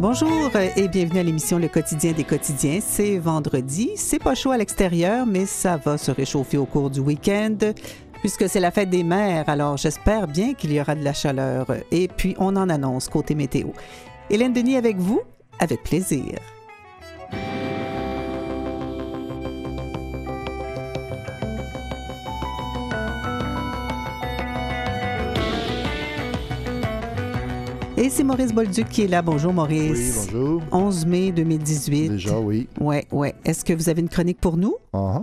Bonjour et bienvenue à l'émission Le Quotidien des quotidiens. C'est vendredi, c'est pas chaud à l'extérieur, mais ça va se réchauffer au cours du week-end puisque c'est la fête des mères, alors j'espère bien qu'il y aura de la chaleur. Et puis, on en annonce côté météo. Hélène Denis avec vous, avec plaisir. Et c'est Maurice Bolduc qui est là. Bonjour Maurice. Oui, bonjour. 11 mai 2018. Déjà, oui. Oui. Est-ce que vous avez une chronique pour nous?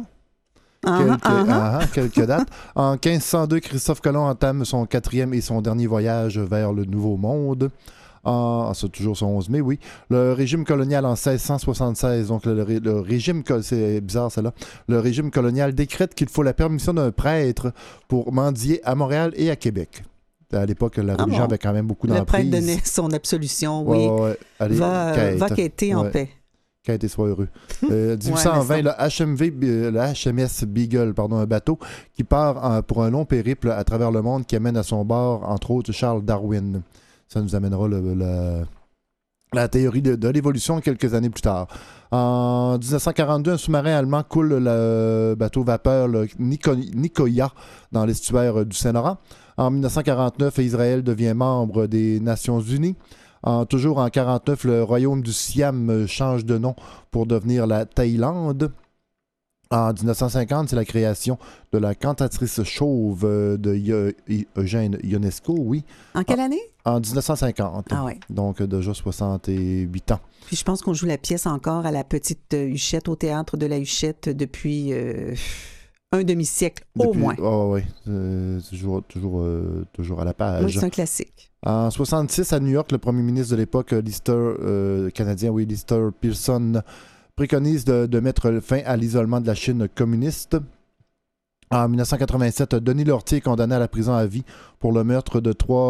Quelques dates. En 1502, Christophe Colomb entame son quatrième et son dernier voyage vers le Nouveau Monde. C'est toujours son 11 mai, oui. Le régime colonial en 1676, donc le régime, c'est bizarre celle-là, le régime colonial décrète qu'il faut la permission d'un prêtre pour mendier à Montréal et à Québec. À l'époque, la religion avait quand même beaucoup d'emprise. Le prêtre donnait son absolution, oui. Allez, va quêter en paix. Quête et sois heureux. 1820, le HMS Beagle, un bateau qui part pour un long périple à travers le monde qui amène à son bord, entre autres, Charles Darwin. Ça nous amènera la théorie de l'évolution quelques années plus tard. En 1942, un sous-marin allemand coule le bateau vapeur Nicoya dans l'estuaire du Saint-Laurent. En 1949, Israël devient membre des Nations Unies. Toujours en 1949, le royaume du Siam change de nom pour devenir la Thaïlande. En 1950, c'est la création de la cantatrice chauve de Eugène Ionesco, oui. En quelle année? En 1950. Ah oui. Donc déjà 68 ans. Puis je pense qu'on joue la pièce encore à la Petite Huchette, au théâtre de la Huchette depuis un demi-siècle au moins. Oui, toujours à la page. Oui, c'est un classique. En 1966, à New York, le premier ministre de l'époque, canadien, Lister Pearson, préconise de mettre fin à l'isolement de la Chine communiste. En 1987, Denis Lortie est condamné à la prison à vie pour le meurtre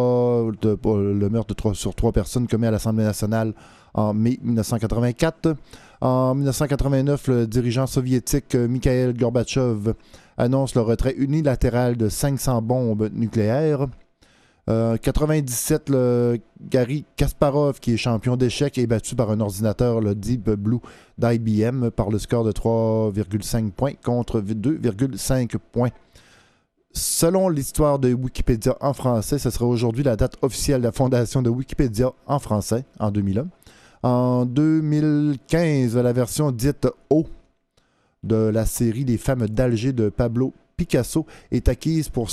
sur 3 personnes commis à l'Assemblée nationale en mai 1984. En 1989, le dirigeant soviétique Mikhail Gorbatchev annonce le retrait unilatéral de 500 bombes nucléaires. En 1997, le Garry Kasparov, qui est champion d'échecs, est battu par un ordinateur, le Deep Blue d'IBM, par le score de 3,5 points contre 2,5 points. Selon l'histoire de Wikipédia en français, ce sera aujourd'hui la date officielle de la fondation de Wikipédia en français, en 2001. En 2015, la version dite O de la série Les femmes d'Alger de Pablo Picasso est acquise pour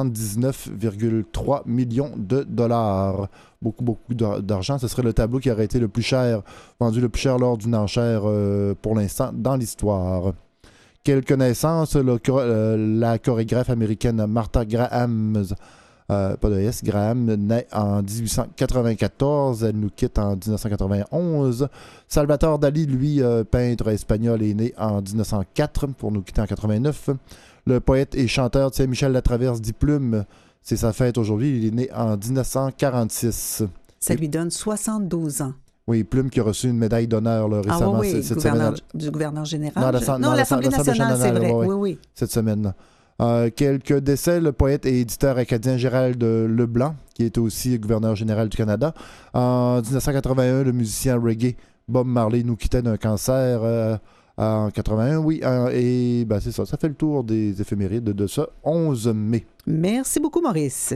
179,3 millions de dollars. Beaucoup d'argent. Ce serait le tableau qui aurait été vendu le plus cher lors d'une enchère pour l'instant dans l'histoire. Quelle connaissance, la chorégraphe américaine Martha Graham, Graham, naît en 1894, elle nous quitte en 1991. Salvatore Dali, lui, peintre espagnol, est né en 1904 pour nous quitter en 89. Le poète et chanteur Michel Latraverse dit Plume, c'est sa fête aujourd'hui, il est né en 1946. Ça lui donne 72 ans. Oui, Plume qui a reçu une médaille d'honneur récemment. Du gouverneur général. Non, l'Assemblée nationale, c'est vrai. Oui. Cette semaine. Quelques décès, le poète et éditeur acadien Gérald Leblanc, qui était aussi gouverneur général du Canada. En 1981, le musicien reggae Bob Marley nous quittait d'un cancer. En 81, oui. Et c'est ça. Ça fait le tour des éphémérides de ce 11 mai. Merci beaucoup, Maurice.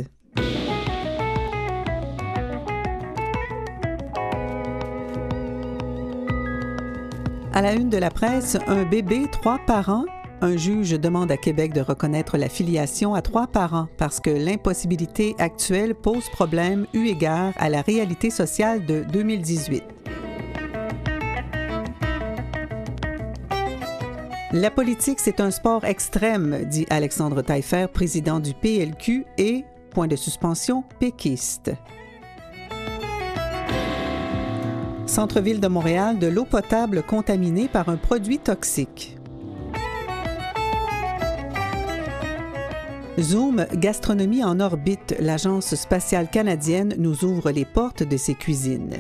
À la une de la presse, un bébé, 3 parents. Un juge demande à Québec de reconnaître la filiation à 3 parents parce que l'impossibilité actuelle pose problème eu égard à la réalité sociale de 2018. La politique, c'est un sport extrême, dit Alexandre Taillefer, président du PLQ et, point de suspension, péquiste. Centre-ville de Montréal, de l'eau potable contaminée par un produit toxique. Zoom, gastronomie en orbite, l'Agence spatiale canadienne nous ouvre les portes de ses cuisines.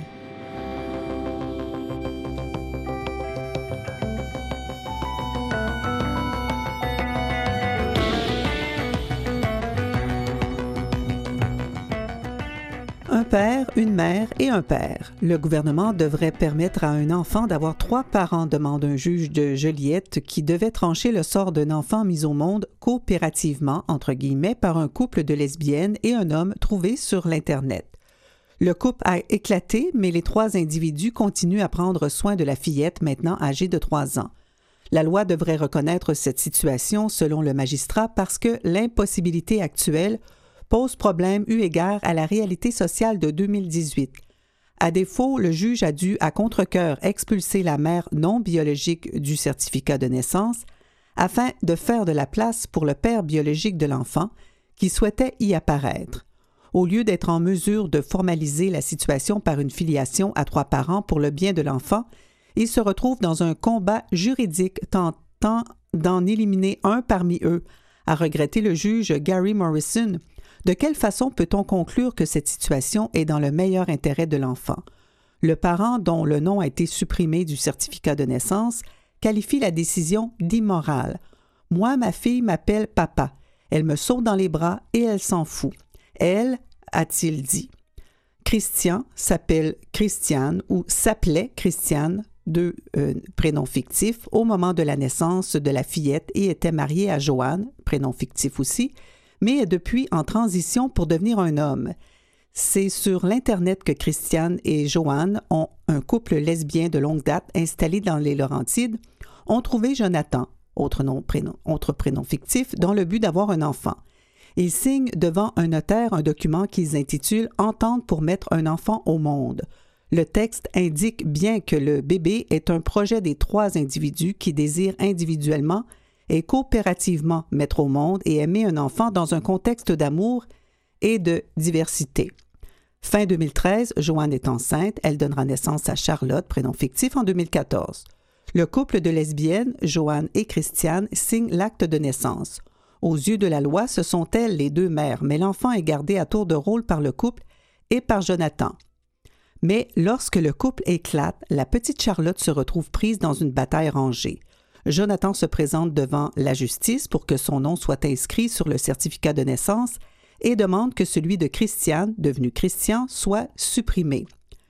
père, une mère et un père. Le gouvernement devrait permettre à un enfant d'avoir 3 parents, demande un juge de Joliette qui devait trancher le sort d'un enfant mis au monde coopérativement, entre guillemets, par un couple de lesbiennes et un homme trouvé sur l'Internet. Le couple a éclaté, mais les 3 individus continuent à prendre soin de la fillette, maintenant âgée de 3 ans. La loi devrait reconnaître cette situation, selon le magistrat, parce que l'impossibilité actuelle pose problème eu égard à la réalité sociale de 2018. À défaut, le juge a dû à contre-cœur expulser la mère non biologique du certificat de naissance afin de faire de la place pour le père biologique de l'enfant qui souhaitait y apparaître. Au lieu d'être en mesure de formaliser la situation par une filiation à 3 parents pour le bien de l'enfant, il se retrouve dans un combat juridique tentant d'en éliminer un parmi eux, a regretté le juge Gary Morrison. De quelle façon peut-on conclure que cette situation est dans le meilleur intérêt de l'enfant? Le parent dont le nom a été supprimé du certificat de naissance qualifie la décision d'immorale. « Moi, ma fille m'appelle papa. Elle me saute dans les bras et elle s'en fout. Elle, a-t-il dit. Christian s'appelle Christiane ou s'appelait Christiane, 2 prénoms fictifs, au moment de la naissance de la fillette et était marié à Joanne, prénom fictif aussi, mais est depuis en transition pour devenir un homme. C'est sur l'Internet que Christiane et Joanne, un couple lesbien de longue date installé dans les Laurentides, ont trouvé Jonathan, autre prénom fictif, dans le but d'avoir un enfant. Ils signent devant un notaire un document qu'ils intitulent « Entente pour mettre un enfant au monde ». Le texte indique bien que le bébé est un projet des 3 individus qui désirent individuellement et coopérativement mettre au monde et aimer un enfant dans un contexte d'amour et de diversité. Fin 2013, Joanne est enceinte. Elle donnera naissance à Charlotte, prénom fictif, en 2014. Le couple de lesbiennes, Joanne et Christiane, signe l'acte de naissance. Aux yeux de la loi, ce sont elles les 2 mères, mais l'enfant est gardé à tour de rôle par le couple et par Jonathan. Mais lorsque le couple éclate, la petite Charlotte se retrouve prise dans une bataille rangée. Jonathan se présente devant la justice pour que son nom soit inscrit sur le certificat de naissance et demande que celui de Christiane, devenu Christian, soit supprimé.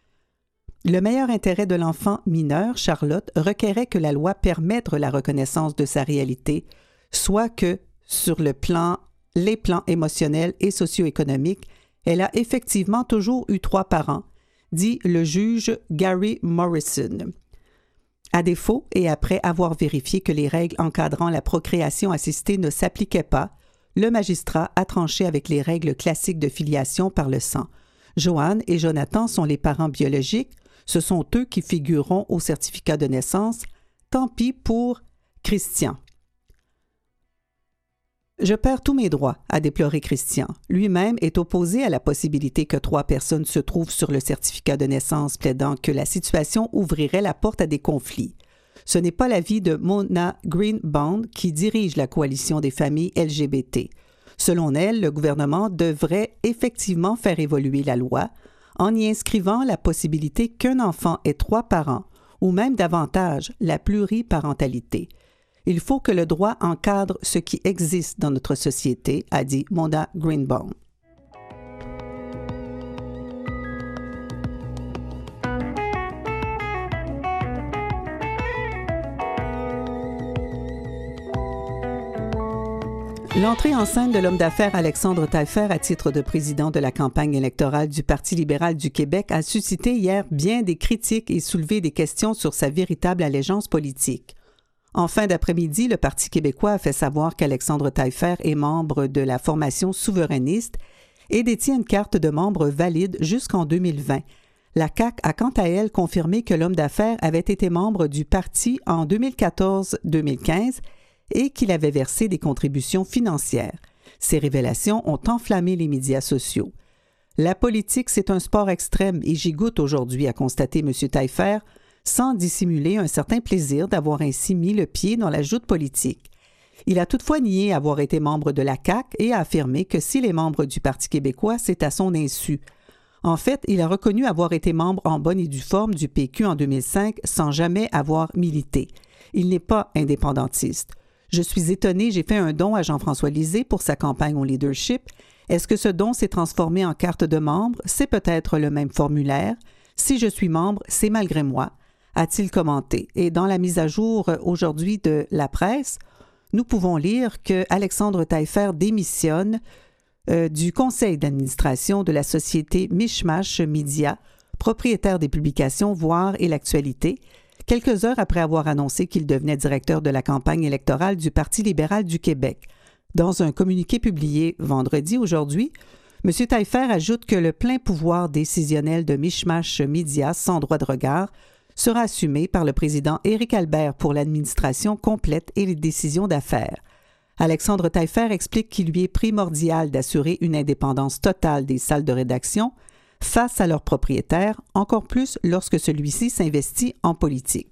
Le meilleur intérêt de l'enfant mineur, Charlotte, requérait que la loi permette la reconnaissance de sa réalité, soit que, sur les plans émotionnels et socio-économiques, elle a effectivement toujours eu 3 parents, dit le juge Gary Morrison. À défaut, et après avoir vérifié que les règles encadrant la procréation assistée ne s'appliquaient pas, le magistrat a tranché avec les règles classiques de filiation par le sang. Joanne et Jonathan sont les parents biologiques, ce sont eux qui figureront au certificat de naissance. Tant pis pour Christian. Je perds tous mes droits, a déploré Christian. Lui-même est opposé à la possibilité que 3 personnes se trouvent sur le certificat de naissance, plaidant que la situation ouvrirait la porte à des conflits. Ce n'est pas l'avis de Mona Greenbaum qui dirige la coalition des familles LGBT. Selon elle, le gouvernement devrait effectivement faire évoluer la loi en y inscrivant la possibilité qu'un enfant ait 3 parents, ou même davantage, la pluriparentalité. Il faut que le droit encadre ce qui existe dans notre société, a dit Mona Greenbaum. L'entrée en scène de l'homme d'affaires Alexandre Taillefer à titre de président de la campagne électorale du Parti libéral du Québec a suscité hier bien des critiques et soulevé des questions sur sa véritable allégeance politique. En fin d'après-midi, le Parti québécois a fait savoir qu'Alexandre Taillefer est membre de la formation souverainiste et détient une carte de membre valide jusqu'en 2020. La CAQ a quant à elle confirmé que l'homme d'affaires avait été membre du parti en 2014-2015 et qu'il avait versé des contributions financières. Ces révélations ont enflammé les médias sociaux. La politique, c'est un sport extrême et j'y goûte aujourd'hui, a constaté M. Taillefer, sans dissimuler un certain plaisir d'avoir ainsi mis le pied dans la joute politique. Il a toutefois nié avoir été membre de la CAQ et a affirmé que s'il est membre du Parti québécois, c'est à son insu. En fait, il a reconnu avoir été membre en bonne et due forme du PQ en 2005 sans jamais avoir milité. Il n'est pas indépendantiste. Je suis étonné, j'ai fait un don à Jean-François Lisée pour sa campagne au leadership Est-ce que ce don s'est transformé en carte de membre? C'est peut-être le même formulaire. Si je suis membre, c'est malgré moi, a-t-il commenté. Et dans la mise à jour aujourd'hui de la presse, nous pouvons lire que Alexandre Taillefer démissionne du conseil d'administration de la société Mishmash Media, propriétaire des publications Voir et l'Actualité, quelques heures après avoir annoncé qu'il devenait directeur de la campagne électorale du Parti libéral du Québec. Dans un communiqué publié vendredi aujourd'hui, M. Taillefer ajoute que le plein pouvoir décisionnel de Mishmash Media, sans droit de regard, sera assumé par le président Éric Albert pour l'administration complète et les décisions d'affaires. Alexandre Taillefer explique qu'il lui est primordial d'assurer une indépendance totale des salles de rédaction face à leur propriétaire, encore plus lorsque celui-ci s'investit en politique.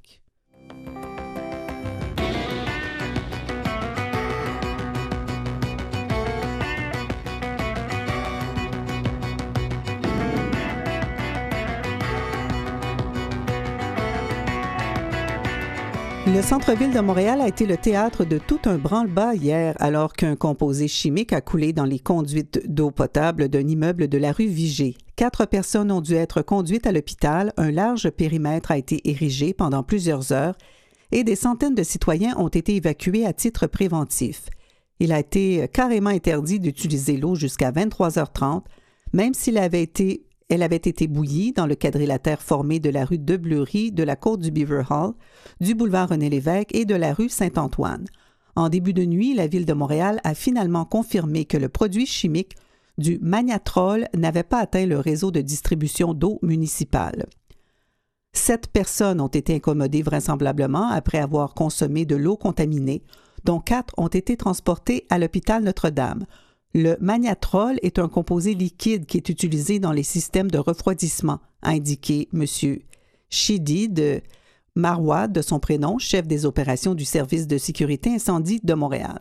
Le centre-ville de Montréal a été le théâtre de tout un branle-bas hier, alors qu'un composé chimique a coulé dans les conduites d'eau potable d'un immeuble de la rue Vigée. 4 personnes ont dû être conduites à l'hôpital, un large périmètre a été érigé pendant plusieurs heures et des centaines de citoyens ont été évacués à titre préventif. Il a été carrément interdit d'utiliser l'eau jusqu'à 23h30, même s'il avait été Elle avait été bouillie dans le quadrilatère formé de la rue de Bleury, de la côte du Beaver Hall, du boulevard René-Lévesque et de la rue Saint-Antoine. En début de nuit, la Ville de Montréal a finalement confirmé que le produit chimique du magnatrol n'avait pas atteint le réseau de distribution d'eau municipale. 7 personnes ont été incommodées vraisemblablement après avoir consommé de l'eau contaminée, dont 4 ont été transportées à l'hôpital Notre-Dame. Le magnatrol est un composé liquide qui est utilisé dans les systèmes de refroidissement, a indiqué M. Chidi de Marois, de son prénom, chef des opérations du service de sécurité incendie de Montréal.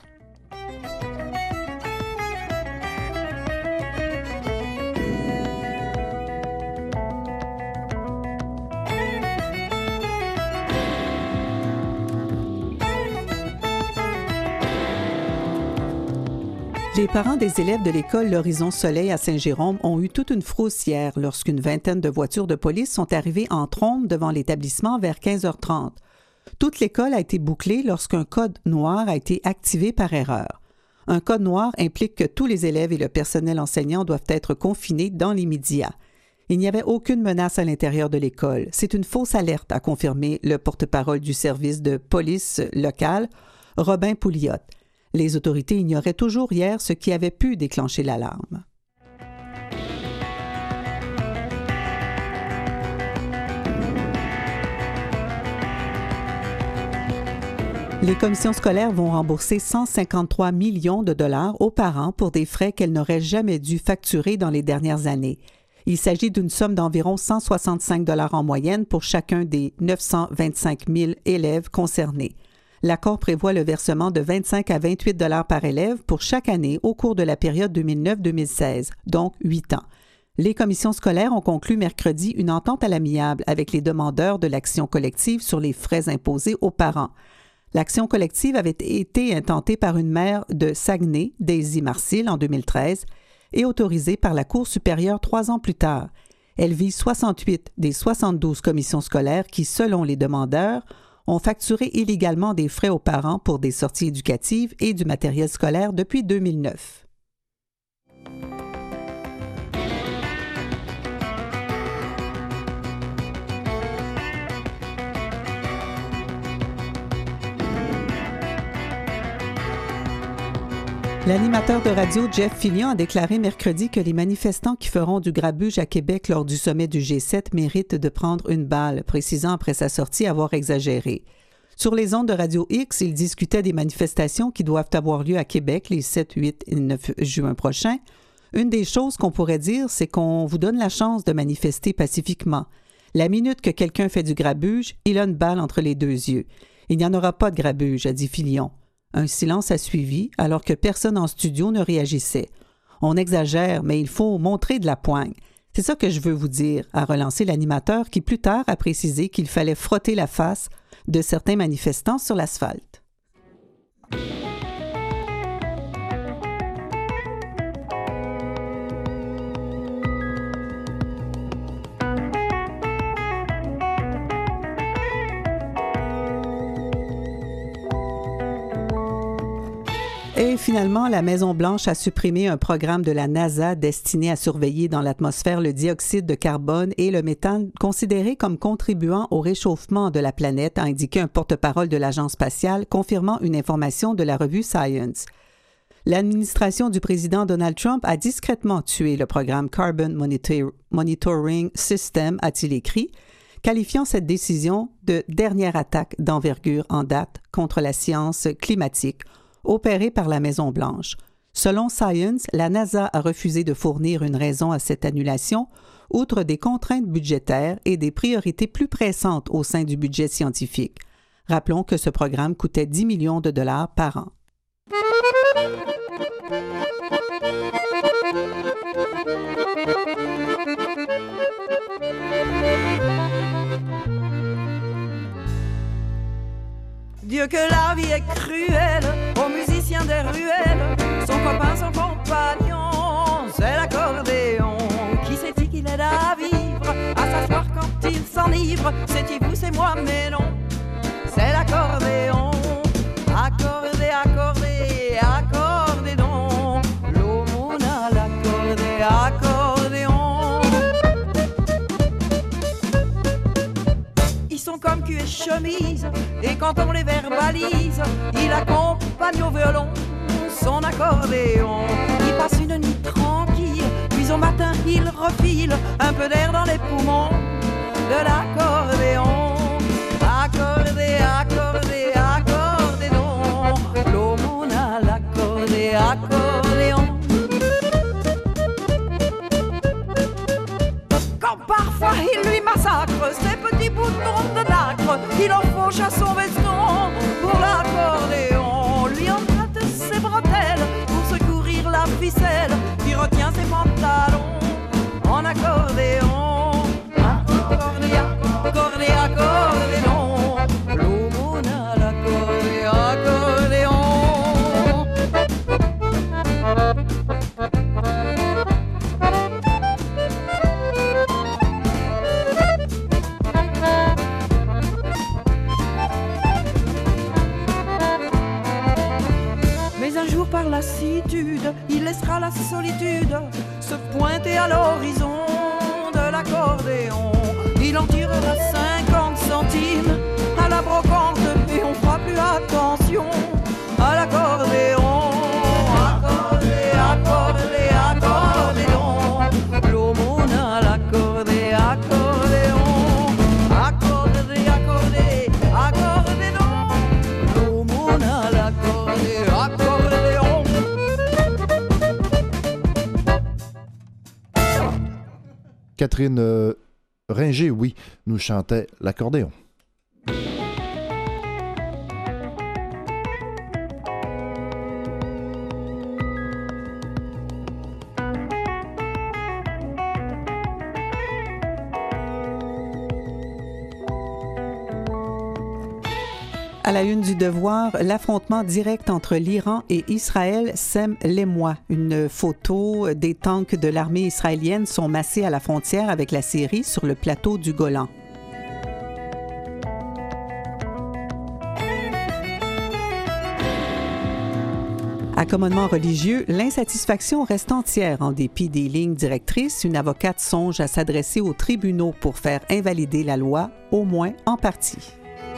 Les parents des élèves de l'école L'Horizon Soleil à Saint-Jérôme ont eu toute une frousse hier lorsqu'une vingtaine de voitures de police sont arrivées en trombe devant l'établissement vers 15h30. Toute l'école a été bouclée lorsqu'un code noir a été activé par erreur. Un code noir implique que tous les élèves et le personnel enseignant doivent être confinés dans l'immédiat. Il n'y avait aucune menace à l'intérieur de l'école. C'est une fausse alerte, a confirmé le porte-parole du service de police local, Robin Pouliot. Les autorités ignoraient toujours hier ce qui avait pu déclencher l'alarme. Les commissions scolaires vont rembourser 153 millions de dollars aux parents pour des frais qu'elles n'auraient jamais dû facturer dans les dernières années. Il s'agit d'une somme d'environ 165 dollars en moyenne pour chacun des 925 000 élèves concernés. L'accord prévoit le versement de 25 à 28 dollars par élève pour chaque année au cours de la période 2009-2016, donc 8 ans. Les commissions scolaires ont conclu mercredi une entente à l'amiable avec les demandeurs de l'action collective sur les frais imposés aux parents. L'action collective avait été intentée par une mère de Saguenay, Daisy Marcil, en 2013 et autorisée par la Cour supérieure 3 ans plus tard. Elle vise 68 des 72 commissions scolaires qui, selon les demandeurs, ont facturé illégalement des frais aux parents pour des sorties éducatives et du matériel scolaire depuis 2009. L'animateur de radio Jeff Fillion a déclaré mercredi que les manifestants qui feront du grabuge à Québec lors du sommet du G7 méritent de prendre une balle, précisant après sa sortie avoir exagéré. Sur les ondes de Radio X, il discutait des manifestations qui doivent avoir lieu à Québec les 7, 8 et 9 juin prochains. Une des choses qu'on pourrait dire, c'est qu'on vous donne la chance de manifester pacifiquement. La minute que quelqu'un fait du grabuge, il a une balle entre les 2 yeux. Il n'y en aura pas de grabuge, a dit Fillion. Un silence a suivi alors que personne en studio ne réagissait. On exagère, mais il faut montrer de la poigne. C'est ça que je veux vous dire, a relancé l'animateur qui plus tard a précisé qu'il fallait frotter la face de certains manifestants sur l'asphalte. Et finalement, la Maison-Blanche a supprimé un programme de la NASA destiné à surveiller dans l'atmosphère le dioxyde de carbone et le méthane considérés comme contribuant au réchauffement de la planète, a indiqué un porte-parole de l'Agence spatiale, confirmant une information de la revue Science. L'administration du président Donald Trump a discrètement tué le programme Carbon Monitoring System, a-t-il écrit, qualifiant cette décision de dernière attaque d'envergure en date contre la science climatique opérée par la Maison-Blanche. Selon Science, la NASA a refusé de fournir une raison à cette annulation, outre des contraintes budgétaires et des priorités plus pressantes au sein du budget scientifique. Rappelons que ce programme coûtait 10 millions de dollars par an. Dieu que la vie est cruelle, aux musiciens des ruelles, son copain, son compagnon, c'est l'accordéon. Qui s'est dit qu'il aide à vivre, à s'asseoir quand il s'enivre, c'est-il vous, c'est moi, mais non, c'est l'accordéon. Accordé, accordé, accordé donc, l'aumône à l'accordé, accordéon. Ils sont comme cul et chemise, et quand on les verbalise, il accompagne au violon son accordéon. Il passe une nuit tranquille, puis au matin il refile un peu d'air dans les poumons de l'accordéon. Accordé, accordé, accordé donc, l'aumône à l'accordé, accordéon. Quand parfois il lui massacre ses petits boutons de nacre, il en fauche à son veston pour l'accordéon. Lui emprunte ses bretelles pour secourir la ficelle qui retient ses pantalons en accordéon. Accordé, accordé, accordéon, l'aumône à l'accordé, accordéon. Mais un jour par lassitude, il laissera la solitude se pointer à l'horizon de l'accordéon. Il en tirera 50 centimes à la brocante et on fera plus attention à l'accordéon. Accordé, accordé, accordéon, l'aumône à l'accordé, accordéon. Accordé, accordé, accordéon, l'aumône à l'accordé, accordéon. Catherine Ringer, oui, nous chantait l'accordéon. À la une du Devoir, l'affrontement direct entre l'Iran et Israël sème l'émoi. Une photo des tanks de l'armée israélienne sont massés à la frontière avec la Syrie sur le plateau du Golan. Accommodement religieux, l'insatisfaction reste entière en dépit des lignes directrices. Une avocate songe à s'adresser aux tribunaux pour faire invalider la loi, au moins en partie.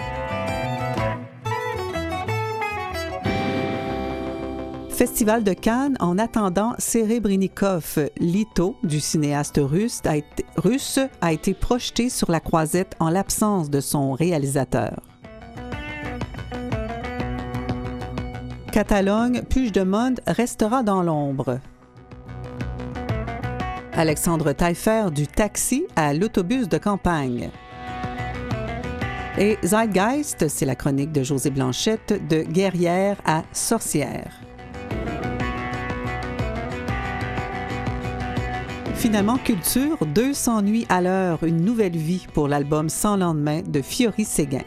Festival de Cannes, en attendant Serebrennikov, Lito, du cinéaste russe, a été projeté sur la croisette en l'absence de son réalisateur. Catalogne, Puigdemont restera dans l'ombre. Alexandre Taillefer, du taxi à l'autobus de campagne. Et Zeitgeist, c'est la chronique de José Blanchette, de guerrière à sorcière. Finalement, culture, 200 nuits à l'heure, une nouvelle vie pour l'album Sans lendemain de Fiori Séguin.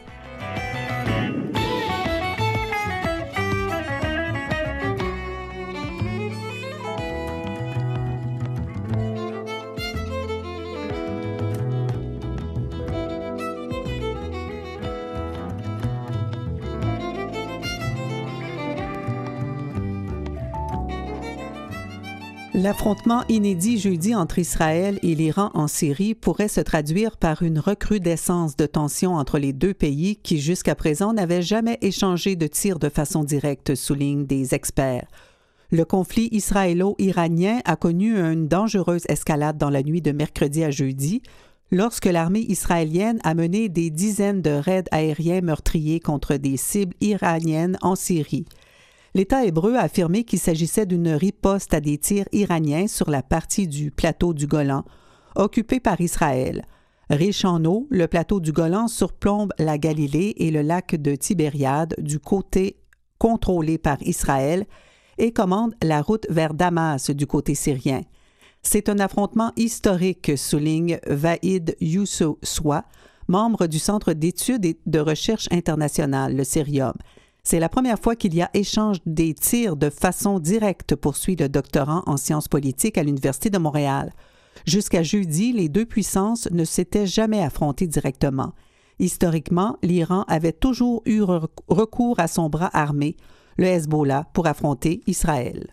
L'affrontement inédit jeudi entre Israël et l'Iran en Syrie pourrait se traduire par une recrudescence de tensions entre les deux pays qui, jusqu'à présent, n'avaient jamais échangé de tirs de façon directe, soulignent des experts. Le conflit israélo-iranien a connu une dangereuse escalade dans la nuit de mercredi à jeudi, lorsque l'armée israélienne a mené des dizaines de raids aériens meurtriers contre des cibles iraniennes en Syrie. L'État hébreu a affirmé qu'il s'agissait d'une riposte à des tirs iraniens sur la partie du plateau du Golan, occupée par Israël. Riche en eau, le plateau du Golan surplombe la Galilée et le lac de Tibériade du côté contrôlé par Israël et commande la route vers Damas du côté syrien. C'est un affrontement historique, souligne Vahid Youssoua, membre du Centre d'études et de recherche internationale, le CERIUM. C'est la première fois qu'il y a échange des tirs de façon directe, poursuit le doctorant en sciences politiques à l'Université de Montréal. Jusqu'à jeudi, les deux puissances ne s'étaient jamais affrontées directement. Historiquement, l'Iran avait toujours eu recours à son bras armé, le Hezbollah, pour affronter Israël.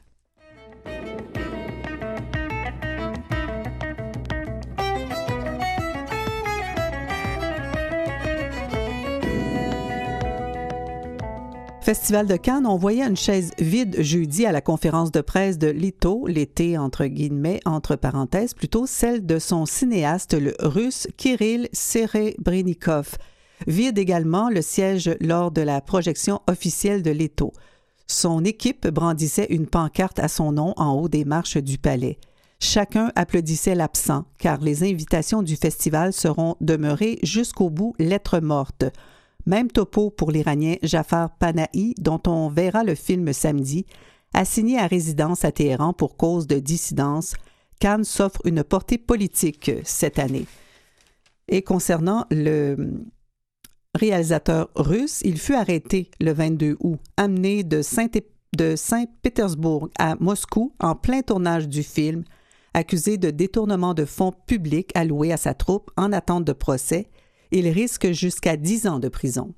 Festival de Cannes, on voyait une chaise vide jeudi à la conférence de presse de Lito, l'été entre guillemets, entre parenthèses, plutôt celle de son cinéaste, le russe Kirill Serebrennikov. Vide également le siège lors de la projection officielle de Lito. Son équipe brandissait une pancarte à son nom en haut des marches du palais. Chacun applaudissait l'absent, car les invitations du festival seront demeurées jusqu'au bout lettre morte. Même topo pour l'Iranien Jafar Panahi, dont on verra le film samedi, assigné à résidence à Téhéran pour cause de dissidence. Cannes s'offre une portée politique cette année. Et concernant le réalisateur russe, il fut arrêté le 22 août, amené de Saint-Pétersbourg à Moscou en plein tournage du film, accusé de détournement de fonds publics alloués à sa troupe en attente de procès. Il risque jusqu'à 10 ans de prison.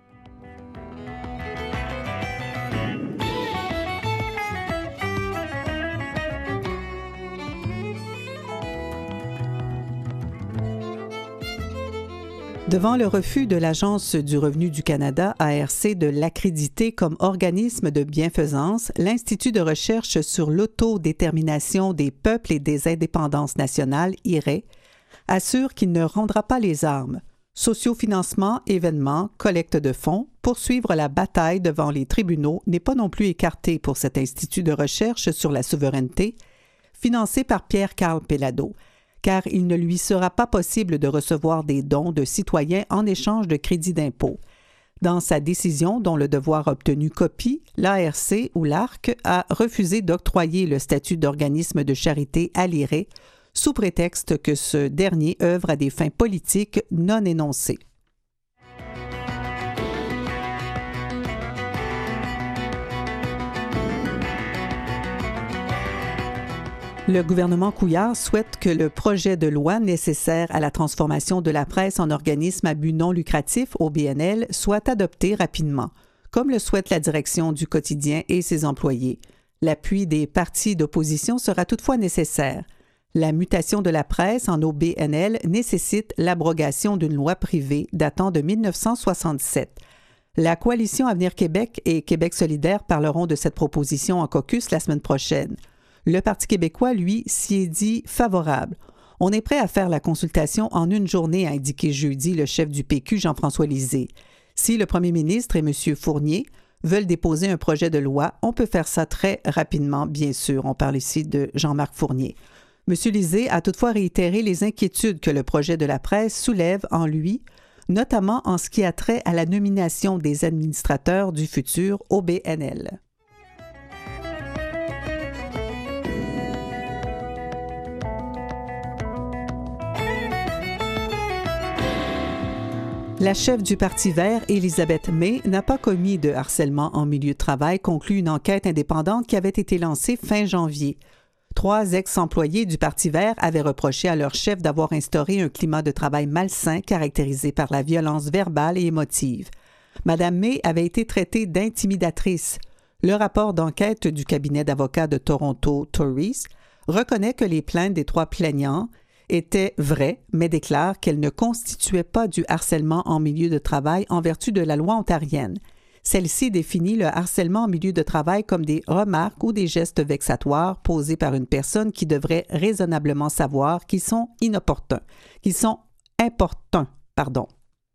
Devant le refus de l'Agence du revenu du Canada, ARC, de l'accréditer comme organisme de bienfaisance, l'Institut de recherche sur l'autodétermination des peuples et des indépendances nationales, IREI, assure qu'il ne rendra pas les armes. Sociofinancement, événements, collecte de fonds, poursuivre la bataille devant les tribunaux n'est pas non plus écarté pour cet institut de recherche sur la souveraineté, financé par Pierre-Carl Péladeau, car il ne lui sera pas possible de recevoir des dons de citoyens en échange de crédits d'impôt. Dans sa décision, dont le devoir a obtenu copie, l'ARC ou l'ARC a refusé d'octroyer le statut d'organisme de charité à l'IREI, sous prétexte que ce dernier œuvre à des fins politiques non énoncées. Le gouvernement Couillard souhaite que le projet de loi nécessaire à la transformation de la presse en organisme à but non lucratif, OBNL, soit adopté rapidement, comme le souhaite la direction du quotidien et ses employés. L'appui des partis d'opposition sera toutefois nécessaire. La mutation de la presse en OBNL nécessite l'abrogation d'une loi privée datant de 1967. La coalition Avenir Québec et Québec solidaire parleront de cette proposition en caucus la semaine prochaine. Le Parti québécois, lui, s'y est dit favorable. On est prêt à faire la consultation en une journée, a indiqué jeudi le chef du PQ, Jean-François Lisée. Si le premier ministre et M. Fournier veulent déposer un projet de loi, on peut faire ça très rapidement, bien sûr. On parle ici de Jean-Marc Fournier. M. Lisée a toutefois réitéré les inquiétudes que le projet de la presse soulève en lui, notamment en ce qui a trait à la nomination des administrateurs du futur OBNL. La chef du Parti vert, Elisabeth May, n'a pas commis de harcèlement en milieu de travail, conclut une enquête indépendante qui avait été lancée fin janvier. 3 ex-employés du Parti vert avaient reproché à leur chef d'avoir instauré un climat de travail malsain caractérisé par la violence verbale et émotive. Mme May avait été traitée d'intimidatrice. Le rapport d'enquête du cabinet d'avocats de Toronto, Tories, reconnaît que les plaintes des 3 plaignants étaient vraies, mais déclare qu'elles ne constituaient pas du harcèlement en milieu de travail en vertu de la loi ontarienne. Celle-ci définit le harcèlement en milieu de travail comme des remarques ou des gestes vexatoires posés par une personne qui devrait raisonnablement savoir qu'ils sont inopportuns, qu'ils sont importuns, pardon.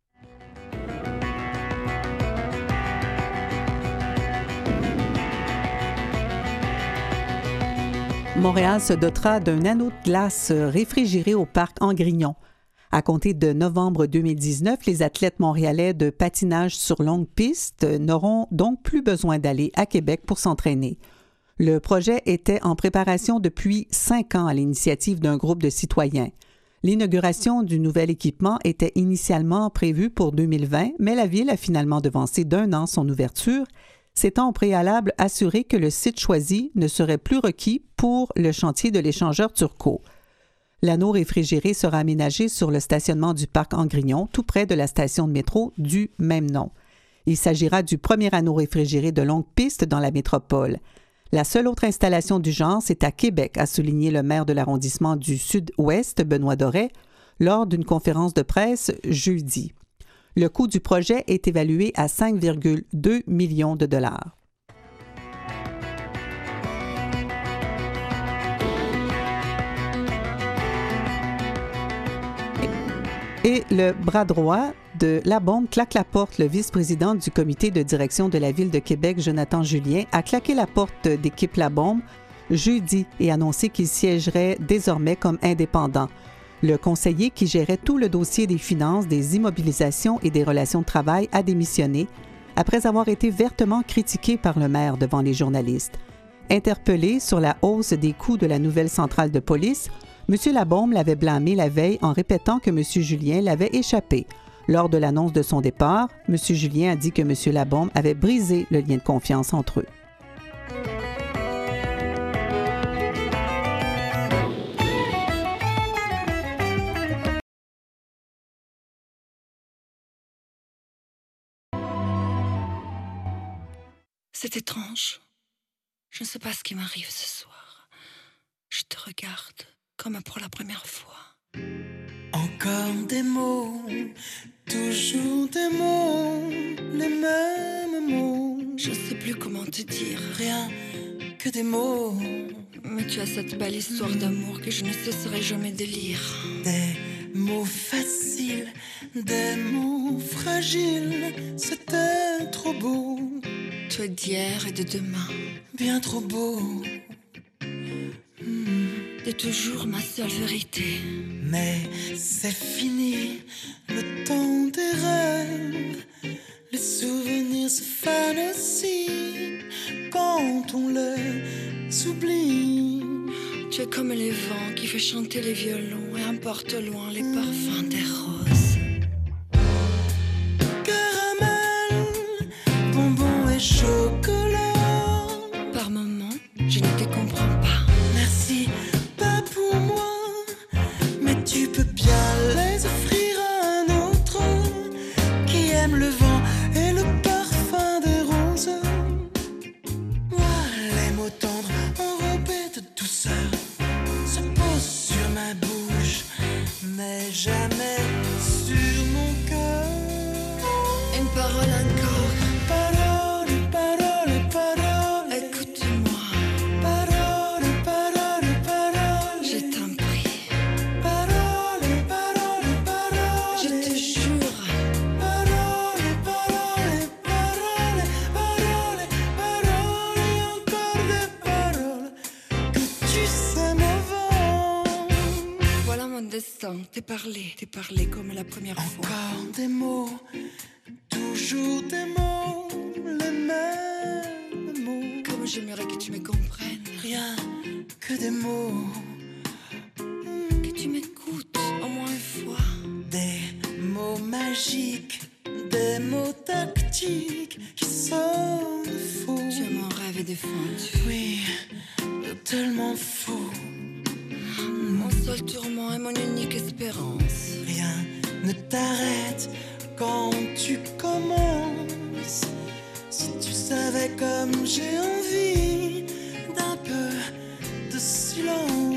Montréal se dotera d'un anneau de glace réfrigéré au parc Angrignon. À compter de novembre 2019, les athlètes montréalais de patinage sur longue piste n'auront donc plus besoin d'aller à Québec pour s'entraîner. Le projet était en préparation depuis 5 ans à l'initiative d'un groupe de citoyens. L'inauguration du nouvel équipement était initialement prévue pour 2020, mais la Ville a finalement devancé d'1 an son ouverture, s'étant au préalable assuré que le site choisi ne serait plus requis pour le chantier de l'échangeur Turcot. L'anneau réfrigéré sera aménagé sur le stationnement du parc Angrignon, tout près de la station de métro du même nom. Il s'agira du premier anneau réfrigéré de longue piste dans la métropole. La seule autre installation du genre, c'est à Québec, a souligné le maire de l'arrondissement du Sud-Ouest, Benoît Doré, lors d'une conférence de presse jeudi. Le coût du projet est évalué à 5,2 millions de dollars. Et le bras droit de La Bombe claque la porte. Le vice-président du comité de direction de la Ville de Québec, Jonathan Julien, a claqué la porte d'équipe La Bombe jeudi et annoncé qu'il siégerait désormais comme indépendant. Le conseiller qui gérait tout le dossier des finances, des immobilisations et des relations de travail a démissionné après avoir été vertement critiqué par le maire devant les journalistes. Interpellé sur la hausse des coûts de la nouvelle centrale de police, M. Labaume l'avait blâmé la veille en répétant que M. Julien l'avait échappé. Lors de l'annonce de son départ, M. Julien a dit que M. Labaume avait brisé le lien de confiance entre eux. C'est étrange. Je ne sais pas ce qui m'arrive ce soir. Je te regarde comme pour la première fois. Encore des mots, toujours des mots, les mêmes mots. Je ne sais plus comment te dire. Rien que des mots. Mais tu as cette belle histoire d'amour que je ne cesserai jamais de lire. Des mots faciles, des mots fragiles. C'était trop beau. Tu es d'hier et de demain. Bien trop beau. T'es toujours ma seule vérité. Mais c'est fini, le temps des rêves. Les souvenirs se fanent aussi quand on les oublie. Tu es comme les vents qui fait chanter les violons et emporte au loin les parfums des roses. Caramel, bonbons et chocolat. Par moments, je ne te comprends pas. Merci, pas pour moi, mais tu peux bien les offrir à un autre qui aime le vent et le parfum des roses. Moi, les mots tendres enrobés de douceur se posent sur ma bouche, mais jamais sur mon cœur. Une parole encore. Parole, parole, parole. Écoute-moi, Parole, parole, parole. je t'en prie. Parole, parole, parole. Je te jure, Parole, parole, parole. Parole, parole et encore des paroles que tu sais me vendre. voilà mon destin. T'es parlé comme la première fois. Encore des mots, toujours des mots, les mêmes mots. Comme j'aimerais que tu me comprennes, Rien que des mots, que tu m'écoutes au moins une fois. des mots magiques, des mots tactiques qui sonnent faux. Tu es mon rêve défendu. Oui, tellement faux. Mon seul tourment est mon unique espérance. Rien ne t'arrête quand tu commences. Si tu savais comme j'ai envie d'un peu de silence.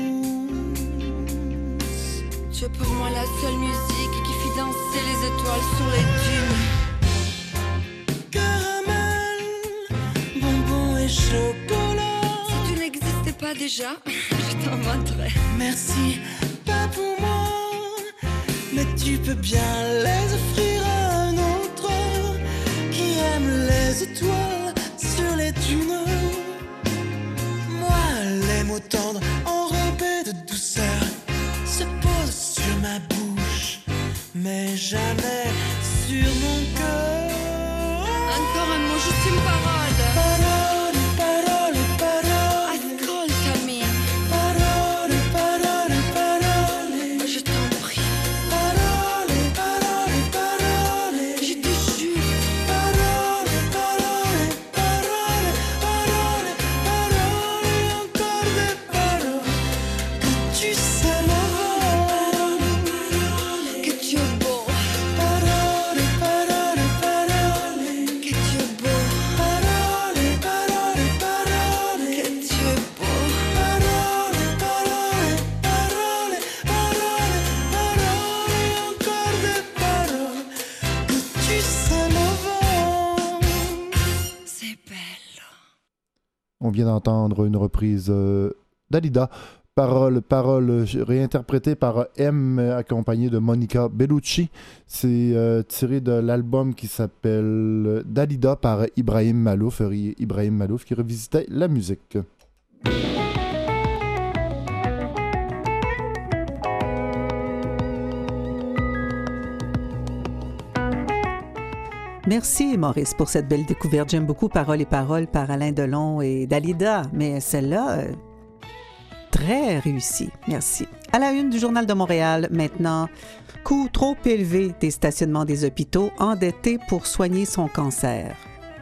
pour moi la seule musique qui fit danser les étoiles sur les dunes. Caramel, bonbons et chocolat. Si tu n'existais pas déjà, je t'inventerais. Merci, pas pour moi, mais tu peux bien les offrir à un autre qui aime les étoiles sur les dunes. Moi, les mots tendres enrobés de douceur se posent sur ma bouche, mais jamais sur mon cœur. Encore un mot, juste une parole. Parole, parole, parole. Ascoltami, Parole, parole, parole. je t'en prie, Parole, parole, parole. je te jure. Parole, parole, parole. Parole, parole, et encore des paroles. Que tu sais m'avoir. Que tu es beau, Parole, parole, parole. que tu es beau, Parole, parole, parole. que tu es beau. Parole, parole, parole. Parole, parole, et encore des paroles. Que tu sais m'avoir. C'est belle. On vient d'entendre une reprise d'Alida. Parole réinterprétée par M, accompagnée de Monica Bellucci. C'est tiré de l'album qui s'appelle Dalida par Ibrahim Malouf qui revisitait la musique. Merci Maurice pour cette belle découverte. J'aime beaucoup Paroles et paroles par Alain Delon et Dalida, mais celle-là, très réussie. Merci. À la une du Journal de Montréal, maintenant, coût trop élevé des stationnements des hôpitaux, endettés pour soigner son cancer.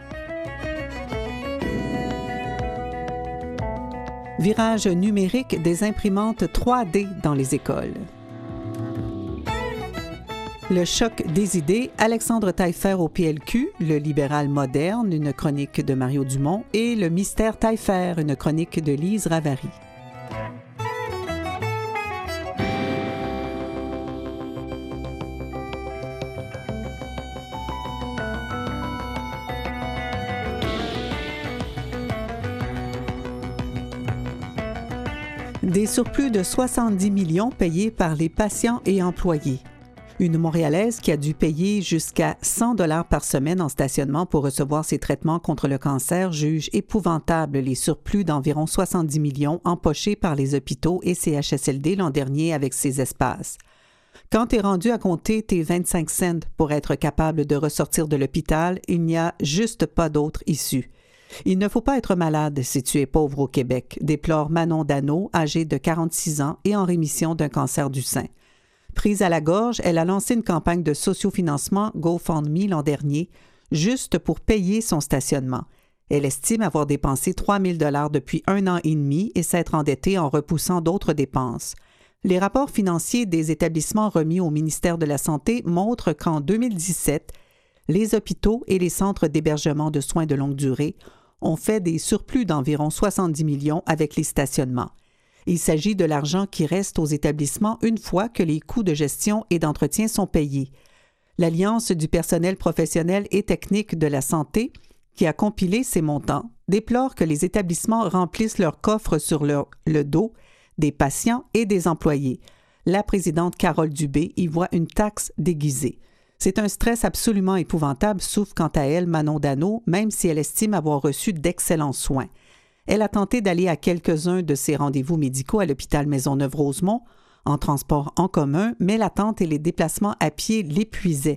Virage numérique des imprimantes 3D dans les écoles. Le choc des idées, Alexandre Taillefer au PLQ, le libéral moderne, une chronique de Mario Dumont, et le mystère Taillefer, une chronique de Lise Ravary. Des surplus de 70 millions payés par les patients et employés. Une Montréalaise qui a dû payer jusqu'à 100 $ par semaine en stationnement pour recevoir ses traitements contre le cancer juge épouvantable les surplus d'environ 70 millions empochés par les hôpitaux et CHSLD l'an dernier avec ces espaces. Quand tu es rendu à compter tes 25 cents pour être capable de ressortir de l'hôpital, il n'y a juste pas d'autre issue. Il ne faut pas être malade si tu es pauvre au Québec, déplore Manon Dano, âgée de 46 ans et en rémission d'un cancer du sein. Prise à la gorge, elle a lancé une campagne de sociofinancement GoFundMe l'an dernier, juste pour payer son stationnement. Elle estime avoir dépensé 3 000 $ depuis 1 an et demi et s'être endettée en repoussant d'autres dépenses. Les rapports financiers des établissements remis au ministère de la Santé montrent qu'en 2017, les hôpitaux et les centres d'hébergement de soins de longue durée ont fait des surplus d'environ 70 millions avec les stationnements. Il s'agit de l'argent qui reste aux établissements une fois que les coûts de gestion et d'entretien sont payés. L'Alliance du personnel professionnel et technique de la santé, qui a compilé ces montants, déplore que les établissements remplissent leurs coffres sur le dos des patients et des employés. La présidente Carole Dubé y voit une taxe déguisée. C'est un stress absolument épouvantable, souffre quant à elle Manon Dano, même si elle estime avoir reçu d'excellents soins. Elle a tenté d'aller à quelques-uns de ses rendez-vous médicaux à l'hôpital Maisonneuve-Rosemont, en transport en commun, mais l'attente et les déplacements à pied l'épuisaient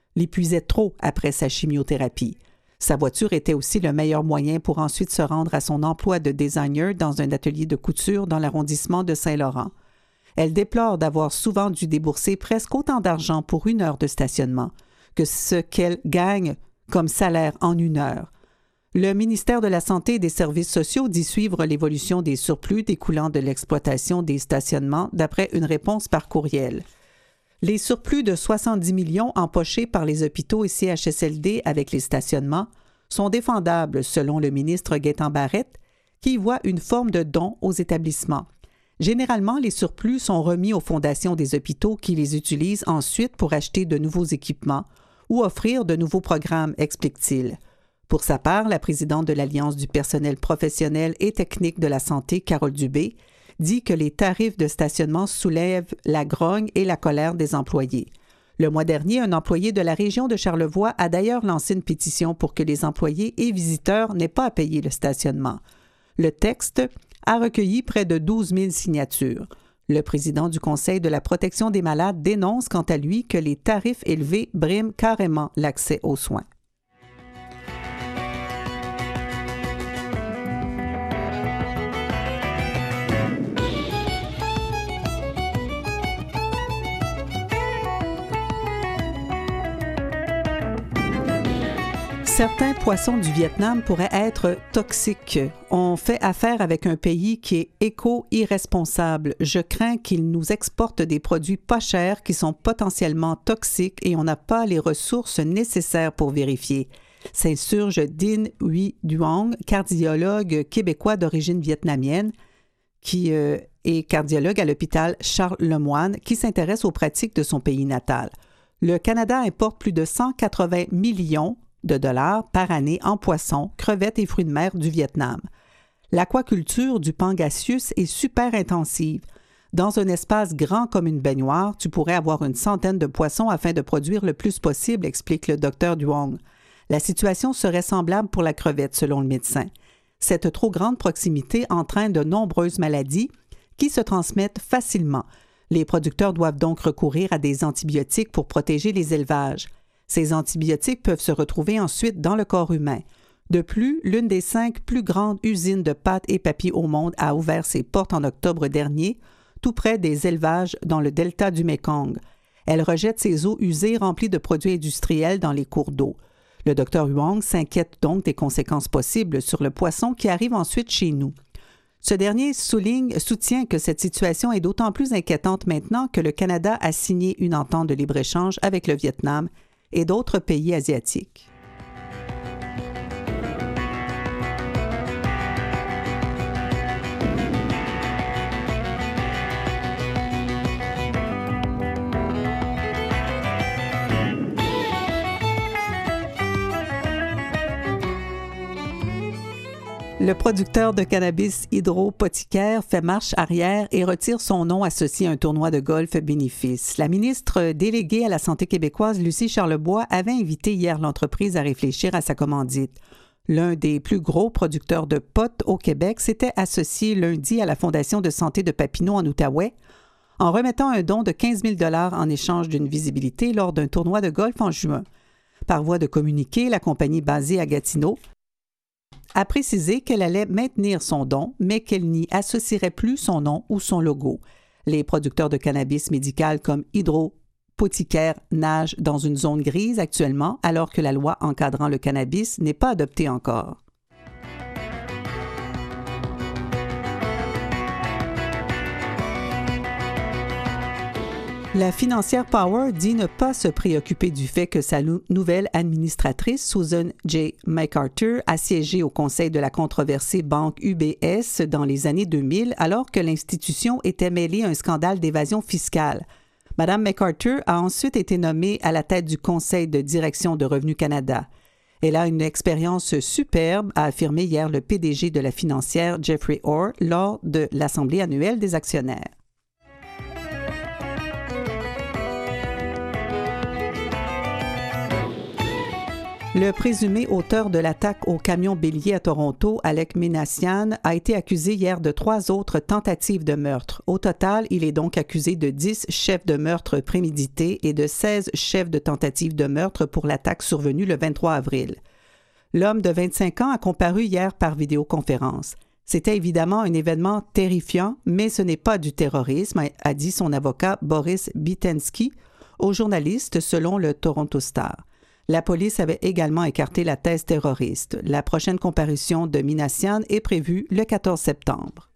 trop après sa chimiothérapie. Sa voiture était aussi le meilleur moyen pour ensuite se rendre à son emploi de designer dans un atelier de couture dans l'arrondissement de Saint-Laurent. Elle déplore d'avoir souvent dû débourser presque autant d'argent pour 1 heure de stationnement que ce qu'elle gagne comme salaire en 1 heure. Le ministère de la Santé et des Services sociaux dit suivre l'évolution des surplus découlant de l'exploitation des stationnements d'après une réponse par courriel. Les surplus de 70 millions empochés par les hôpitaux et CHSLD avec les stationnements sont défendables selon le ministre Gaétan Barrette, qui y voit une forme de don aux établissements. Généralement, les surplus sont remis aux fondations des hôpitaux qui les utilisent ensuite pour acheter de nouveaux équipements ou offrir de nouveaux programmes, explique-t-il. Pour sa part, la présidente de l'Alliance du personnel professionnel et technique de la santé, Carole Dubé, dit que les tarifs de stationnement soulèvent la grogne et la colère des employés. Le mois dernier, un employé de la région de Charlevoix a d'ailleurs lancé une pétition pour que les employés et visiteurs n'aient pas à payer le stationnement. Le texte a recueilli près de 12 000 signatures. Le président du Conseil de la protection des malades dénonce quant à lui que les tarifs élevés briment carrément l'accès aux soins. Certains poissons du Vietnam pourraient être toxiques. On fait affaire avec un pays qui est éco-irresponsable. Je crains qu'il nous exporte des produits pas chers qui sont potentiellement toxiques et on n'a pas les ressources nécessaires pour vérifier. S'insurge Dinh Huy Duong, cardiologue québécois d'origine vietnamienne, qui est cardiologue à l'hôpital Charles-Lemoine, qui s'intéresse aux pratiques de son pays natal. Le Canada importe plus de 180 millions de dollars par année en poissons, crevettes et fruits de mer du Vietnam. L'aquaculture du Pangasius est super intensive. Dans un espace grand comme une baignoire, tu pourrais avoir une centaine de poissons afin de produire le plus possible, explique le Dr Duong. La situation serait semblable pour la crevette, selon le médecin. Cette trop grande proximité entraîne de nombreuses maladies qui se transmettent facilement. Les producteurs doivent donc recourir à des antibiotiques pour protéger les élevages. Ces antibiotiques peuvent se retrouver ensuite dans le corps humain. De plus, l'une des 5 plus grandes usines de pâtes et papier au monde a ouvert ses portes en octobre dernier, tout près des élevages dans le delta du Mékong. Elle rejette ses eaux usées remplies de produits industriels dans les cours d'eau. Le Dr Huang s'inquiète donc des conséquences possibles sur le poisson qui arrive ensuite chez nous. Ce dernier soutient que cette situation est d'autant plus inquiétante maintenant que le Canada a signé une entente de libre-échange avec le Vietnam et d'autres pays asiatiques. Le producteur de cannabis hydropothicaire fait marche arrière et retire son nom associé à un tournoi de golf bénéfice. La ministre déléguée à la santé québécoise, Lucie Charlebois, avait invité hier l'entreprise à réfléchir à sa commandite. L'un des plus gros producteurs de pot au Québec s'était associé lundi à la Fondation de santé de Papineau en Outaouais en remettant un don de 15 000 $ en échange d'une visibilité lors d'un tournoi de golf en juin. Par voie de communiqué, la compagnie basée à Gatineau a précisé qu'elle allait maintenir son don, mais qu'elle n'y associerait plus son nom ou son logo. Les producteurs de cannabis médical comme hydropothicaire nagent dans une zone grise actuellement, alors que la loi encadrant le cannabis n'est pas adoptée encore. La financière Power dit ne pas se préoccuper du fait que sa nouvelle administratrice, Susan J. McArthur, a siégé au conseil de la controversée banque UBS dans les années 2000, alors que l'institution était mêlée à un scandale d'évasion fiscale. Mme McArthur a ensuite été nommée à la tête du conseil de direction de Revenu Canada. Elle a une expérience superbe, a affirmé hier le PDG de la financière Jeffrey Orr lors de l'Assemblée annuelle des actionnaires. Le présumé auteur de l'attaque au camion bélier à Toronto, Alec Minassian, a été accusé hier de 3 autres tentatives de meurtre. Au total, il est donc accusé de 10 chefs de meurtre prémédités et de 16 chefs de tentatives de meurtre pour l'attaque survenue le 23 avril. L'homme de 25 ans a comparu hier par vidéoconférence. C'était évidemment un événement terrifiant, mais ce n'est pas du terrorisme, a dit son avocat Boris Bitensky aux journalistes selon le Toronto Star. La police avait également écarté la thèse terroriste. La prochaine comparution de Minassian est prévue le 14 septembre.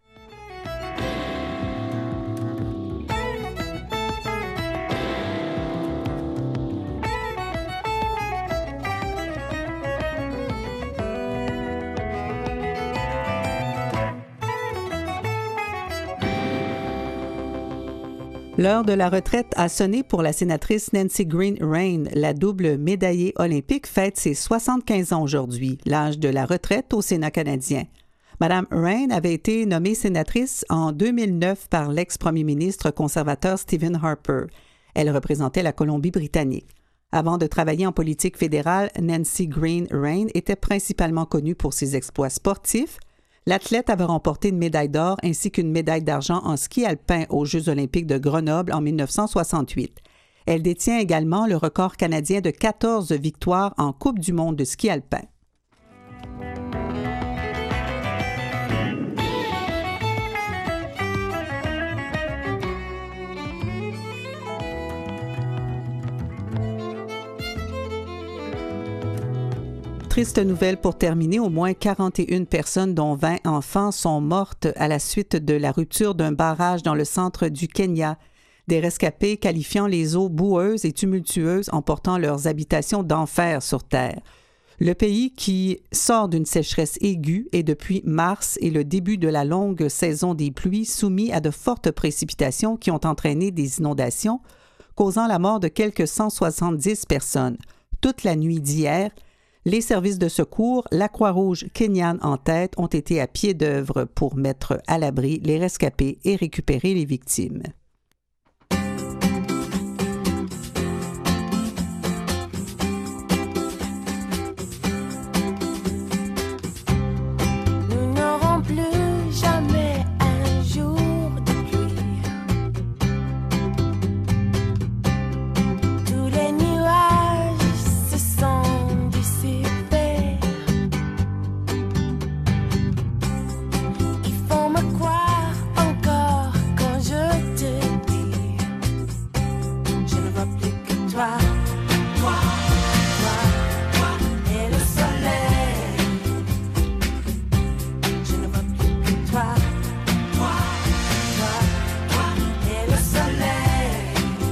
L'heure de la retraite a sonné pour la sénatrice Nancy Greene-Rein. La double médaillée olympique fête ses 75 ans aujourd'hui, l'âge de la retraite au Sénat canadien. Madame Rein avait été nommée sénatrice en 2009 par l'ex-premier ministre conservateur Stephen Harper. Elle représentait la Colombie-Britannique. Avant de travailler en politique fédérale, Nancy Greene-Rein était principalement connue pour ses exploits sportifs. L'athlète avait remporté une médaille d'or ainsi qu'une médaille d'argent en ski alpin aux Jeux olympiques de Grenoble en 1968. Elle détient également le record canadien de 14 victoires en Coupe du monde de ski alpin. Triste nouvelle pour terminer, au moins 41 personnes, dont 20 enfants, sont mortes à la suite de la rupture d'un barrage dans le centre du Kenya. Des rescapés qualifiant les eaux boueuses et tumultueuses emportant leurs habitations d'enfer sur Terre. Le pays qui sort d'une sécheresse aiguë est depuis mars et le début de la longue saison des pluies soumis à de fortes précipitations qui ont entraîné des inondations, causant la mort de quelques 170 personnes. Toute la nuit d'hier, les services de secours, la Croix-Rouge kenyane en tête, ont été à pied d'œuvre pour mettre à l'abri les rescapés et récupérer les victimes. Nous n'aurons plus jamais un jour de pluie. Tous les nuages se sont dissipés. Ils font me croire encore quand je te dis je ne vois plus que toi. Et le soleil. Je ne vois plus que toi. Et le soleil.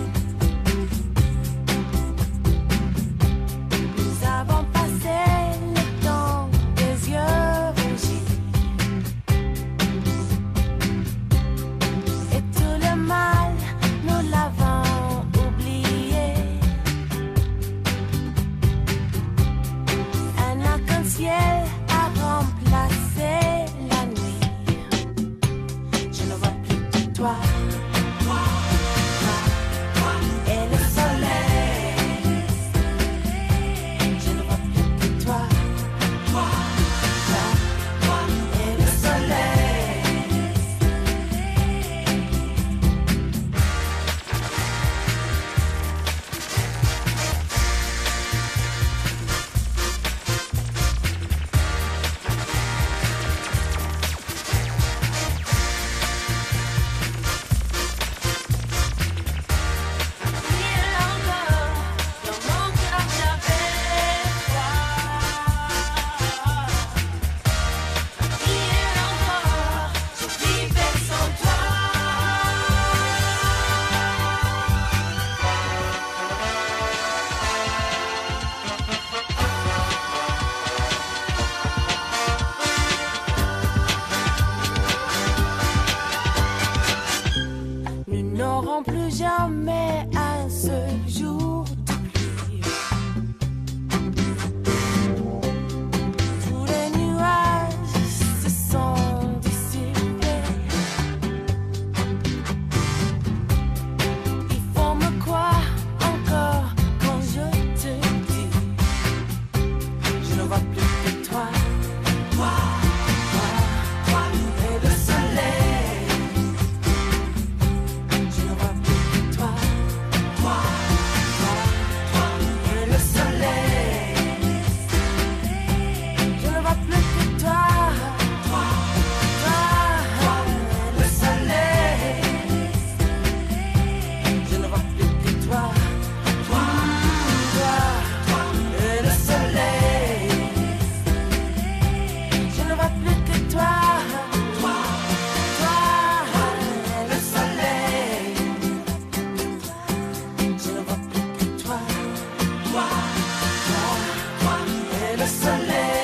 Nous avons passé le temps des yeux rougis. Et tout le mal, nous l'avons oublié. Un arc-en-ciel a remplacé la nuit. Je ne vois plus que toi. Et le soleil. Je ne vois plus que toi. Et le soleil. Il encore dans mon cœur j'avais toi. Il encore je vivais sans toi. Nous n'aurons plus jamais un seul jour de pluie. Tous les nuages se sont dissipés. Ils font me croire encore quand je te dis je ne vois plus que toi. Et le soleil. Je ne vois plus que toi. Et le soleil. Je ne vois plus que toi. Et le soleil. Je ne vois plus que toi. Et le soleil. Je ne vois plus que toi. Et le soleil. Je ne vois plus que toi. Et le soleil.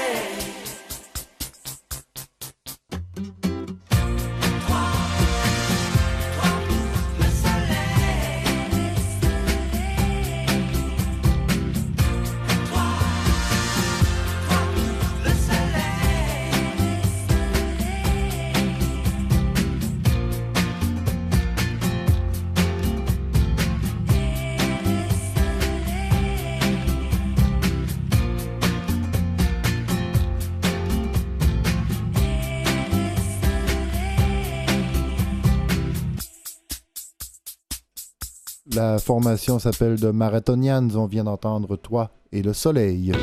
Le soleil. La formation s'appelle The Marathonians. On vient d'entendre Toi et le soleil.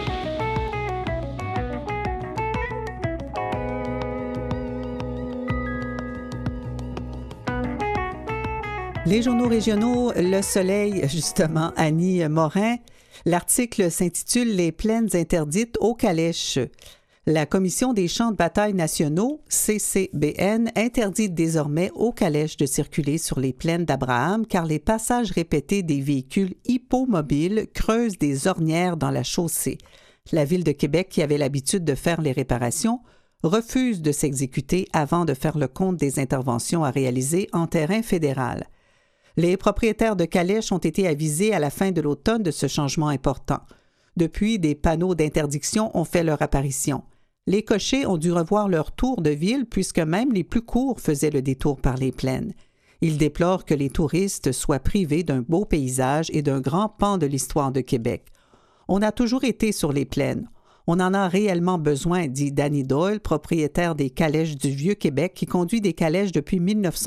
Les journaux régionaux, Le Soleil, justement, Annie Morin. L'article s'intitule « Les plaines interdites aux calèches ». La Commission des champs de bataille nationaux, CCBN, interdit désormais aux calèches de circuler sur les plaines d'Abraham car les passages répétés des véhicules hippomobiles creusent des ornières dans la chaussée. La Ville de Québec, qui avait l'habitude de faire les réparations, refuse de s'exécuter avant de faire le compte des interventions à réaliser en terrain fédéral. Les propriétaires de calèches ont été avisés à la fin de l'automne de ce changement important. Depuis, des panneaux d'interdiction ont fait leur apparition. Les cochers ont dû revoir leur tour de ville puisque même les plus courts faisaient le détour par les plaines. Ils déplorent que les touristes soient privés d'un beau paysage et d'un grand pan de l'histoire de Québec. On a toujours été sur les plaines. On en a réellement besoin, dit Danny Doyle, propriétaire des calèches du Vieux-Québec qui conduit des calèches depuis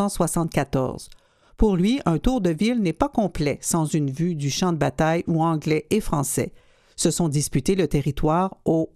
1974. Pour lui, un tour de ville n'est pas complet sans une vue du champ de bataille où Anglais et Français se sont disputés le territoire au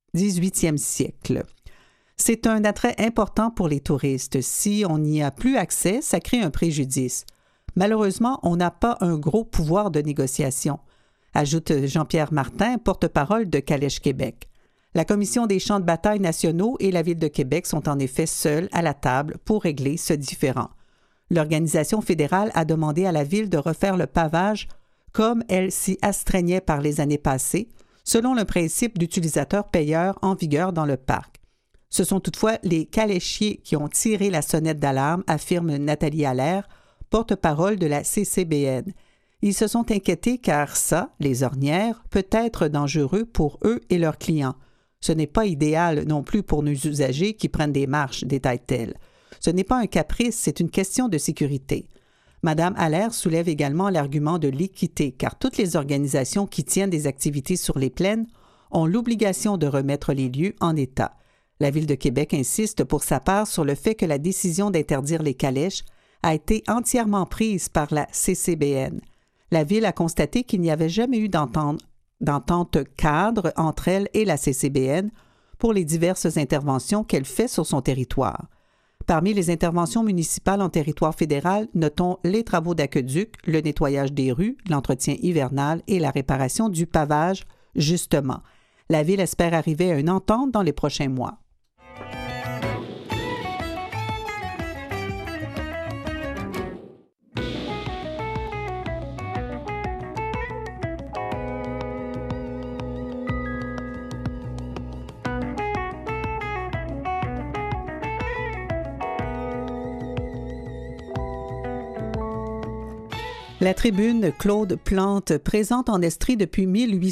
18e siècle. C'est un attrait important pour les touristes. Si on n'y a plus accès, ça crée un préjudice. Malheureusement, on n'a pas un gros pouvoir de négociation, ajoute Jean-Pierre Martin, porte-parole de Calèche Québec. La Commission des champs de bataille nationaux et la Ville de Québec sont en effet seuls à la table pour régler ce différend. L'organisation fédérale a demandé à la Ville de refaire le pavage comme elle s'y astreignait par les années passées, selon le principe d'utilisateur-payeur en vigueur dans le parc. Ce sont toutefois les caléchiers qui ont tiré la sonnette d'alarme, affirme Nathalie Allaire, porte-parole de la CCBN. Ils se sont inquiétés car ça, les ornières, peut être dangereux pour eux et leurs clients. Ce n'est pas idéal non plus pour nos usagers qui prennent des marches, détaille-t-elle. Ce n'est pas un caprice, c'est une question de sécurité. Madame Allaire soulève également l'argument de l'équité, car toutes les organisations qui tiennent des activités sur les plaines ont l'obligation de remettre les lieux en état. La Ville de Québec insiste pour sa part sur le fait que la décision d'interdire les calèches a été entièrement prise par la CCBN. La Ville a constaté qu'il n'y avait jamais eu d'entente cadre entre elle et la CCBN pour les diverses interventions qu'elle fait sur son territoire. Parmi les interventions municipales en territoire fédéral, notons les travaux d'aqueduc, le nettoyage des rues, l'entretien hivernal et la réparation du pavage, justement. La Ville espère arriver à une entente dans les prochains mois. La tribune Claude Plante, présente en Estrie depuis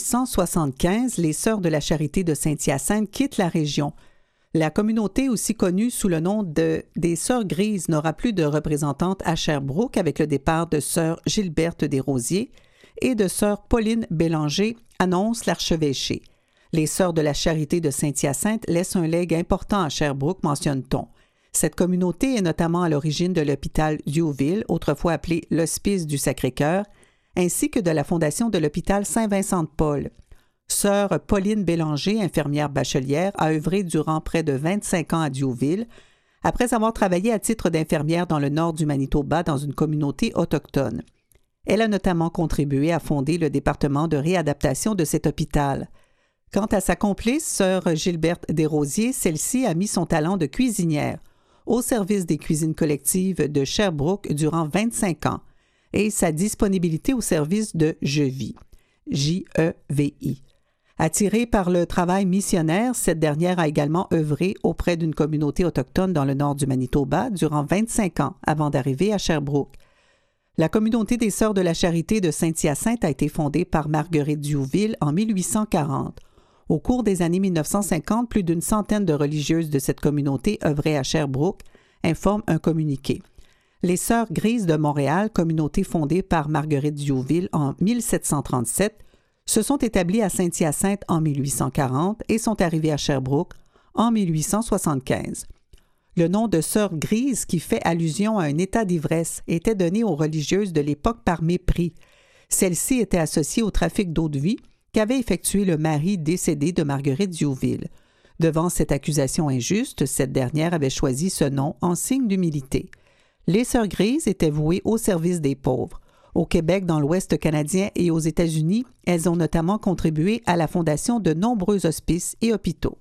1875, les Sœurs de la Charité de Saint-Hyacinthe quittent la région. La communauté, aussi connue sous le nom des Sœurs Grises, n'aura plus de représentante à Sherbrooke avec le départ de Sœur Gilberte Desrosiers et de Sœur Pauline Bélanger, annonce l'archevêché. Les Sœurs de la Charité de Saint-Hyacinthe laissent un legs important à Sherbrooke, mentionne-t-on. Cette communauté est notamment à l'origine de l'hôpital Diouville, autrefois appelé l'Hospice du Sacré-Cœur, ainsi que de la fondation de l'hôpital Saint-Vincent-de-Paul. Sœur Pauline Bélanger, infirmière bachelière, a œuvré durant près de 25 ans à Diouville, après avoir travaillé à titre d'infirmière dans le nord du Manitoba dans une communauté autochtone. Elle a notamment contribué à fonder le département de réadaptation de cet hôpital. Quant à sa complice, Sœur Gilberte Desrosiers, celle-ci a mis son talent de cuisinière au service des cuisines collectives de Sherbrooke durant 25 ans et sa disponibilité au service de Je Vis, J-E-V-I. Attirée par le travail missionnaire, cette dernière a également œuvré auprès d'une communauté autochtone dans le nord du Manitoba durant 25 ans avant d'arriver à Sherbrooke. La communauté des Sœurs de la Charité de Saint-Hyacinthe a été fondée par Marguerite Diouville en 1840. Au cours des années 1950, plus d'une centaine de religieuses de cette communauté œuvraient à Sherbrooke, informe un communiqué. Les Sœurs Grises de Montréal, communauté fondée par Marguerite Diouville en 1737, se sont établies à Saint-Hyacinthe en 1840 et sont arrivées à Sherbrooke en 1875. Le nom de sœur grise, qui fait allusion à un état d'ivresse, était donné aux religieuses de l'époque par mépris. Celle-ci était associée au trafic d'eau-de-vie qu'avait effectué le mari décédé de Marguerite Diouville. Devant cette accusation injuste, cette dernière avait choisi ce nom en signe d'humilité. Les Sœurs grises étaient vouées au service des pauvres. Au Québec, dans l'Ouest canadien et aux États-Unis, elles ont notamment contribué à la fondation de nombreux hospices et hôpitaux.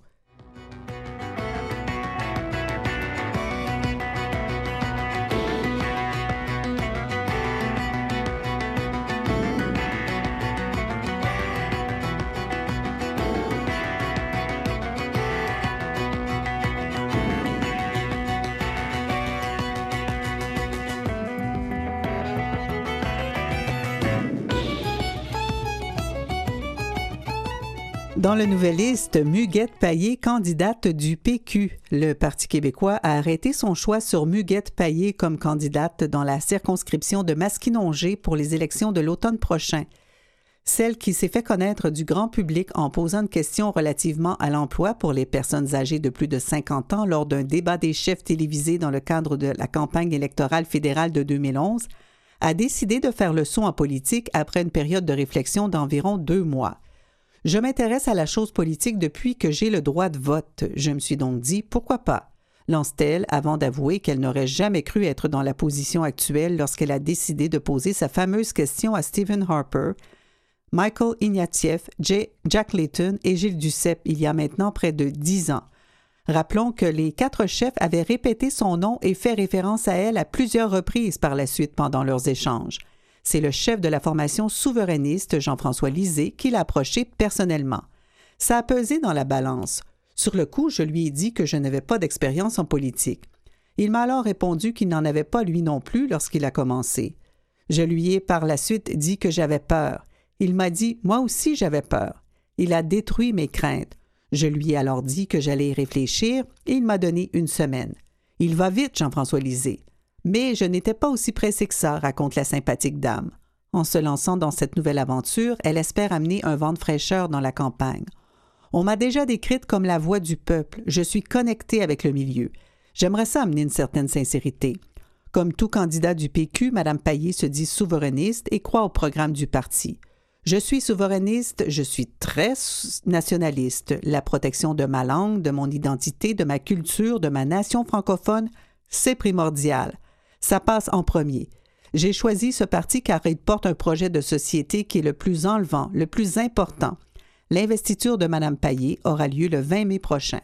Dans le Nouvelliste, Muguette Payé, candidate du PQ. Le Parti québécois a arrêté son choix sur Muguette Payé comme candidate dans la circonscription de Maskinongé pour les élections de l'automne prochain. Celle qui s'est fait connaître du grand public en posant une question relativement à l'emploi pour les personnes âgées de plus de 50 ans lors d'un débat des chefs télévisé dans le cadre de la campagne électorale fédérale de 2011, a décidé de faire le saut en politique après une période de réflexion d'environ 2 mois. Je m'intéresse à la chose politique depuis que j'ai le droit de vote. Je me suis donc dit, pourquoi pas? Lance-t-elle avant d'avouer qu'elle n'aurait jamais cru être dans la position actuelle lorsqu'elle a décidé de poser sa fameuse question à Stephen Harper, Michael Ignatieff, Jack Layton et Gilles Duceppe il y a maintenant près de 10 ans. Rappelons que les 4 chefs avaient répété son nom et fait référence à elle à plusieurs reprises par la suite pendant leurs échanges. C'est le chef de la formation souverainiste, Jean-François Lisée, qui l'a approché personnellement. Ça a pesé dans la balance. Sur le coup, je lui ai dit que je n'avais pas d'expérience en politique. Il m'a alors répondu qu'il n'en avait pas lui non plus lorsqu'il a commencé. Je lui ai par la suite dit que j'avais peur. Il m'a dit « Moi aussi j'avais peur ». Il a détruit mes craintes. Je lui ai alors dit que j'allais y réfléchir et il m'a donné 1 semaine. Il va vite, Jean-François Lisée. Mais je n'étais pas aussi pressée que ça, raconte la sympathique dame. En se lançant dans cette nouvelle aventure, elle espère amener un vent de fraîcheur dans la campagne. On m'a déjà décrite comme la voix du peuple. Je suis connectée avec le milieu. J'aimerais ça amener une certaine sincérité. Comme tout candidat du PQ, Mme Payé se dit souverainiste et croit au programme du parti. Je suis souverainiste, je suis très nationaliste. La protection de ma langue, de mon identité, de ma culture, de ma nation francophone, c'est primordial. Ça passe en premier. J'ai choisi ce parti car il porte un projet de société qui est le plus enlevant, le plus important. L'investiture de Mme Payé aura lieu le 20 mai prochain.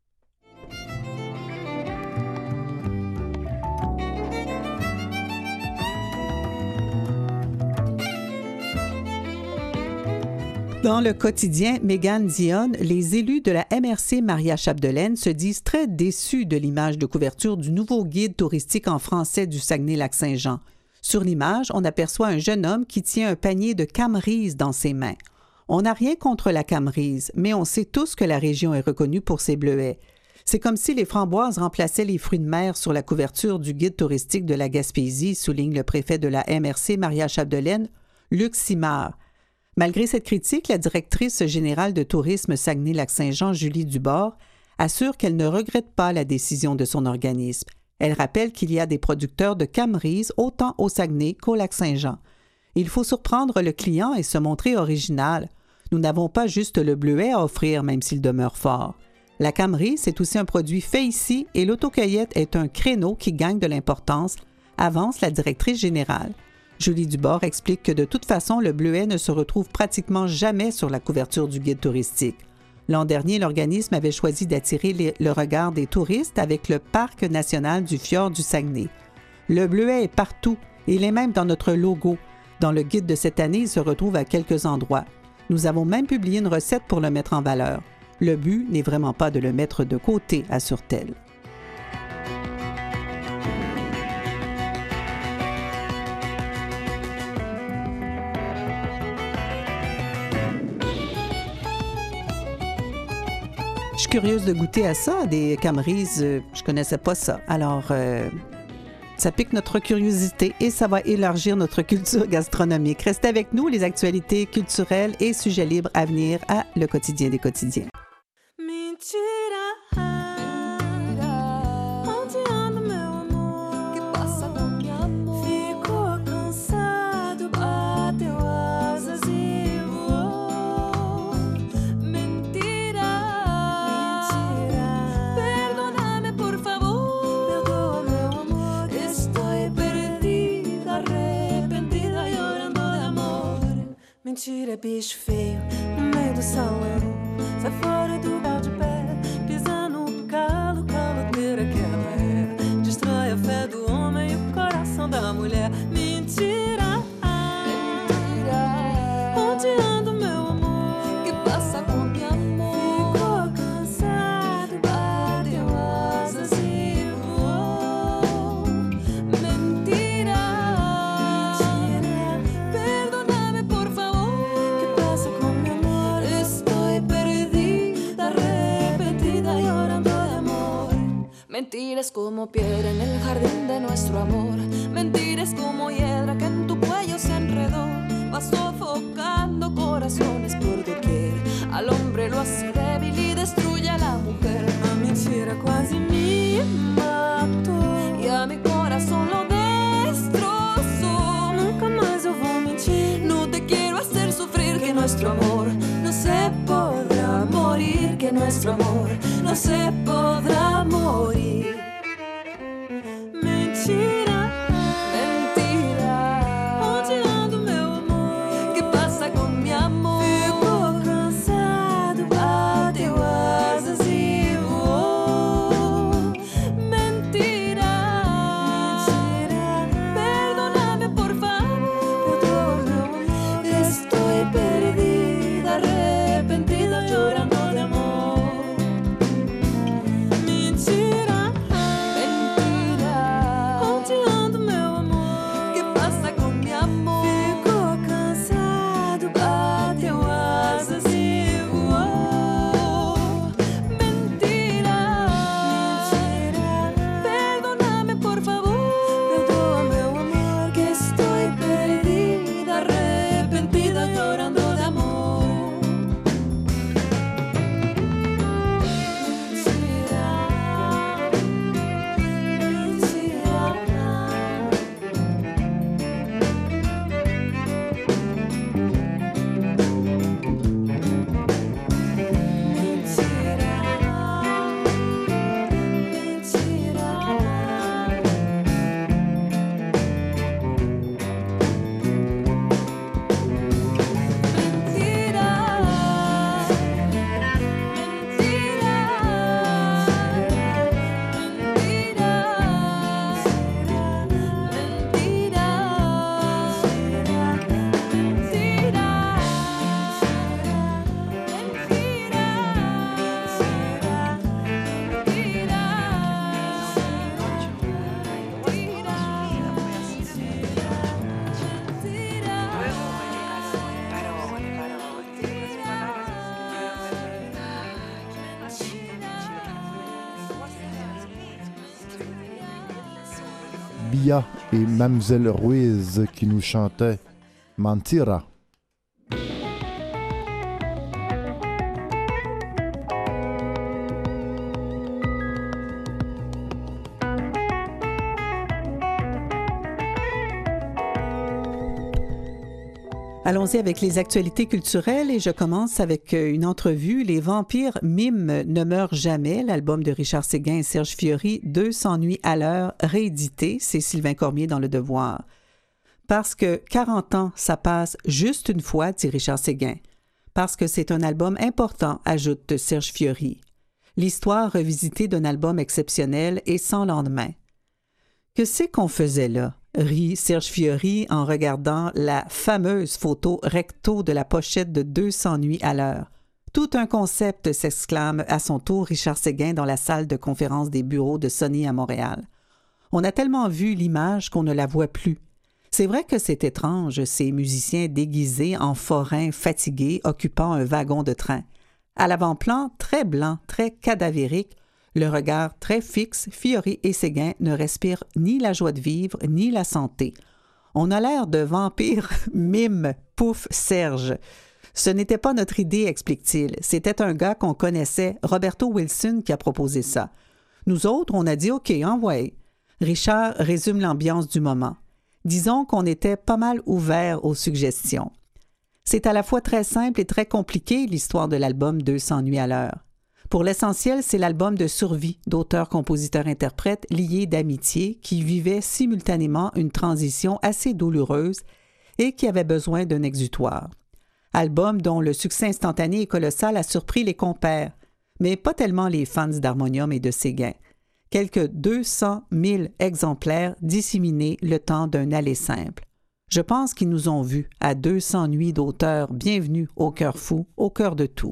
Dans le quotidien Mégane Dionne, les élus de la MRC Maria Chapdelaine se disent très déçus de l'image de couverture du nouveau guide touristique en français du Saguenay-Lac-Saint-Jean. Sur l'image, on aperçoit un jeune homme qui tient un panier de camerise dans ses mains. On n'a rien contre la camerise, mais on sait tous que la région est reconnue pour ses bleuets. C'est comme si les framboises remplaçaient les fruits de mer sur la couverture du guide touristique de la Gaspésie, souligne le préfet de la MRC Maria Chapdelaine, Luc Simard. Malgré cette critique, la directrice générale de tourisme Saguenay-Lac-Saint-Jean, Julie Dubord, assure qu'elle ne regrette pas la décision de son organisme. Elle rappelle qu'il y a des producteurs de camerise autant au Saguenay qu'au Lac-Saint-Jean. Il faut surprendre le client et se montrer original. Nous n'avons pas juste le bleuet à offrir, même s'il demeure fort. La camerise, c'est aussi un produit fait ici et l'autocueillette est un créneau qui gagne de l'importance, avance la directrice générale. Julie Dubord explique que de toute façon, le bleuet ne se retrouve pratiquement jamais sur la couverture du guide touristique. L'an dernier, l'organisme avait choisi d'attirer le regard des touristes avec le Parc national du fjord du Saguenay. Le bleuet est partout et il est même dans notre logo. Dans le guide de cette année, il se retrouve à quelques endroits. Nous avons même publié une recette pour le mettre en valeur. Le but n'est vraiment pas de le mettre de côté, assure-t-elle. Je suis curieuse de goûter à ça, des camerises, je connaissais pas ça. Alors, ça pique notre curiosité et ça va élargir notre culture gastronomique. Restez avec nous, les actualités culturelles et sujets libres à venir à Le Quotidien des quotidiens. Mentira, on bicho feio no meio do salão. Sai fora do bar de pé, pisa no calo, caloteira que ela é. Destrói a fé do homem e o coração da mulher. Mentira, mentira. Onde anda meu amor? Que passa com meu amor? Ficou cansado, bateu asas e voou. Mentira, mentira. Perdóname por favor. Que passa com meu amor? Estoy perdida, arrepentida, llorando de amor. Mentiras como piedra en el jardín de nuestro amor. Mentiras como hiedra que en tu cuello se enredó. Va sofocando corazones por doquier. Al hombre lo hace débil y destruye a la mujer. A mentira quase me matou e a mi corazón lo destrozó. Nunca más eu vou mentir, no te quiero hacer sufrir. Que nuestro amor no se podrá morir. Que nuestro amor no se podrá morir. Mentira, mentira. Onde anda meu amor? Que passa com meu amor? Ficou cansado, bateu asas e voou. Mentira, mentira. Perdóname por favor. Perdoa meu amor. Estoy perdida, arrepentida, llorando de amor. Mentira, mentira. Onde anda meu amor? Que passa com meu amor? Ficou cansado, bateu asas e voou. Mentira, mentira. Perdóname por favor. Perdoa meu amor. Que estoy perdida, arrepentida, llorando de amor. Bia et Mamselle Ruiz qui nous chantaient Mentira. Allons-y avec les actualités culturelles et je commence avec une entrevue. Les vampires mimes ne meurent jamais, l'album de Richard Séguin et Serge Fiori, 200 nuits à l'heure, réédité, c'est Sylvain Cormier dans Le Devoir. Parce que 40 ans, ça passe juste une fois, dit Richard Séguin. Parce que c'est un album important, ajoute Serge Fiori. L'histoire revisitée d'un album exceptionnel et sans lendemain. Que c'est qu'on faisait là? Rit Serge Fiori en regardant la fameuse photo recto de la pochette de 200 nuits à l'heure. Tout un concept, s'exclame à son tour Richard Séguin dans la salle de conférence des bureaux de Sony à Montréal. On a tellement vu l'image qu'on ne la voit plus. C'est vrai que c'est étrange, ces musiciens déguisés en forains fatigués occupant un wagon de train. À l'avant-plan, très blanc, très cadavérique, le regard très fixe, Fiori et Séguin ne respirent ni la joie de vivre, ni la santé. On a l'air de vampires mime, pouf, Serge. Ce n'était pas notre idée, explique-t-il. C'était un gars qu'on connaissait, Roberto Wilson, qui a proposé ça. Nous autres, on a dit « OK, envoyez ». Richard résume l'ambiance du moment. Disons qu'on était pas mal ouverts aux suggestions. C'est à la fois très simple et très compliqué, l'histoire de l'album 200 nuits à l'heure. Pour l'essentiel, c'est l'album de survie d'auteurs, compositeurs, interprètes liés d'amitié qui vivaient simultanément une transition assez douloureuse et qui avaient besoin d'un exutoire. Album dont le succès instantané et colossal a surpris les compères, mais pas tellement les fans d'Harmonium et de Séguin. Quelques 200 000 exemplaires disséminés le temps d'un aller simple. Je pense qu'ils nous ont vus à 200 nuits d'auteurs bienvenus au cœur fou, au cœur de tout.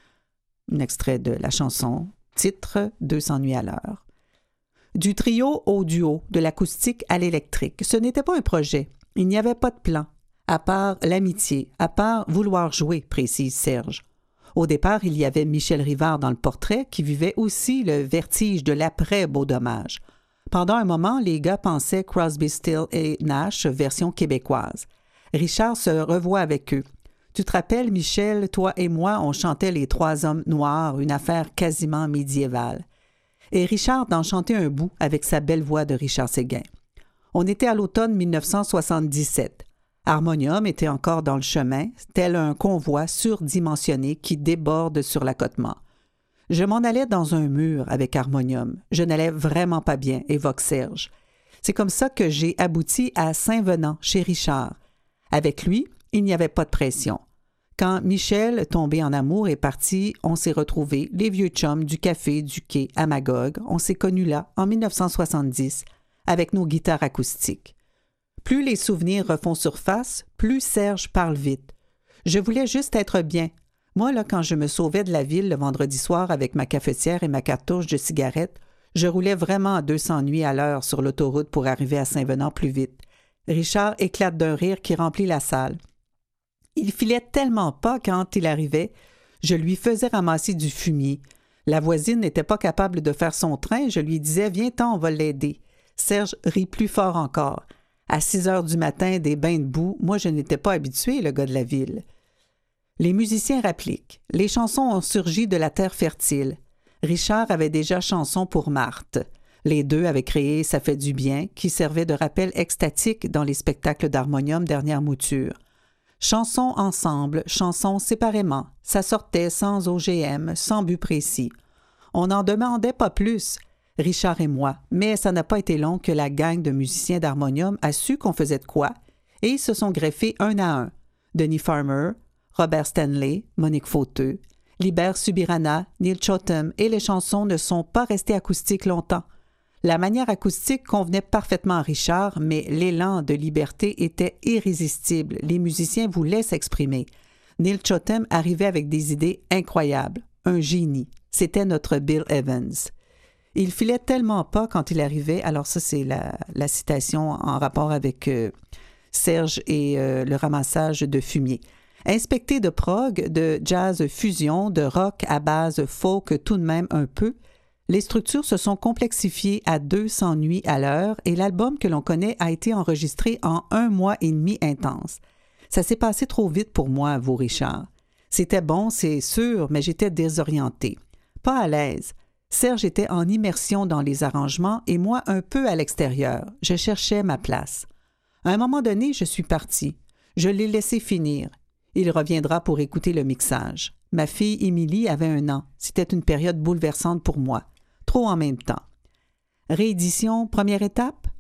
Un extrait de la chanson, titre 200 nuits à l'heure. Du trio au duo, de l'acoustique à l'électrique, ce n'était pas un projet. Il n'y avait pas de plan, à part l'amitié, à part vouloir jouer, précise Serge. Au départ, il y avait Michel Rivard dans le portrait qui vivait aussi le vertige de l'après-Beau Dommage. Pendant un moment, les gars pensaient Crosby, Still et Nash, version québécoise. Richard se revoit avec eux. Tu te rappelles, Michel, toi et moi, on chantait Les Trois Hommes Noirs, une affaire quasiment médiévale. Et Richard d'en chanter un bout avec sa belle voix de Richard Séguin. On était à l'automne 1977. Harmonium était encore dans le chemin, tel un convoi surdimensionné qui déborde sur l'accotement. Je m'en allais dans un mur avec Harmonium. Je n'allais vraiment pas bien, évoque Serge. C'est comme ça que j'ai abouti à Saint-Venant, chez Richard. Avec lui, il n'y avait pas de pression. Quand Michel, tombé en amour, est parti, on s'est retrouvés, les vieux chums du café du quai à Magog. On s'est connus là, en 1970, avec nos guitares acoustiques. Plus les souvenirs refont surface, plus Serge parle vite. Je voulais juste être bien. Moi, là, quand je me sauvais de la ville le vendredi soir avec ma cafetière et ma cartouche de cigarettes, je roulais vraiment à 200 nuits à l'heure sur l'autoroute pour arriver à Saint-Venant plus vite. Richard éclate d'un rire qui remplit la salle. Il filait tellement pas quand il arrivait. Je lui faisais ramasser du fumier. La voisine n'était pas capable de faire son train. Je lui disais « Viens-t'en, on va l'aider ». Serge rit plus fort encore. À 6 heures du matin, des bains de boue, moi je n'étais pas habitué, le gars de la ville. Les musiciens rappliquent. Les chansons ont surgi de la terre fertile. Richard avait déjà chanson pour Marthe. Les deux avaient créé « Ça fait du bien » qui servait de rappel extatique dans les spectacles d'Harmonium dernière mouture. Chansons ensemble, chansons séparément. Ça sortait sans OGM, sans but précis. On n'en demandait pas plus, Richard et moi, mais ça n'a pas été long que la gang de musiciens d'Harmonium a su qu'on faisait de quoi, et ils se sont greffés un à un. Denis Farmer, Robert Stanley, Monique Fauteux, Libert Subirana, Neil Chotem, et les chansons ne sont pas restées acoustiques longtemps. La manière acoustique convenait parfaitement à Richard, mais l'élan de liberté était irrésistible. Les musiciens voulaient s'exprimer. Neil Chotem arrivait avec des idées incroyables. Un génie. C'était notre Bill Evans. Il filait tellement pas quand il arrivait, alors ça c'est la citation en rapport avec Serge et le ramassage de fumier. Inspecté de prog, de jazz fusion, de rock à base folk tout de même un peu, les structures se sont complexifiées à 200 nuits à l'heure et l'album que l'on connaît a été enregistré en 1 mois et demi intense. Ça s'est passé trop vite pour moi, avoue Richard. C'était bon, c'est sûr, mais j'étais désorientée. Pas à l'aise. Serge était en immersion dans les arrangements et moi un peu à l'extérieur. Je cherchais ma place. À un moment donné, je suis partie. Je l'ai laissé finir. Il reviendra pour écouter le mixage. Ma fille Émilie avait 1 an. C'était une période bouleversante pour moi. Trop en même temps. Réédition, première étape?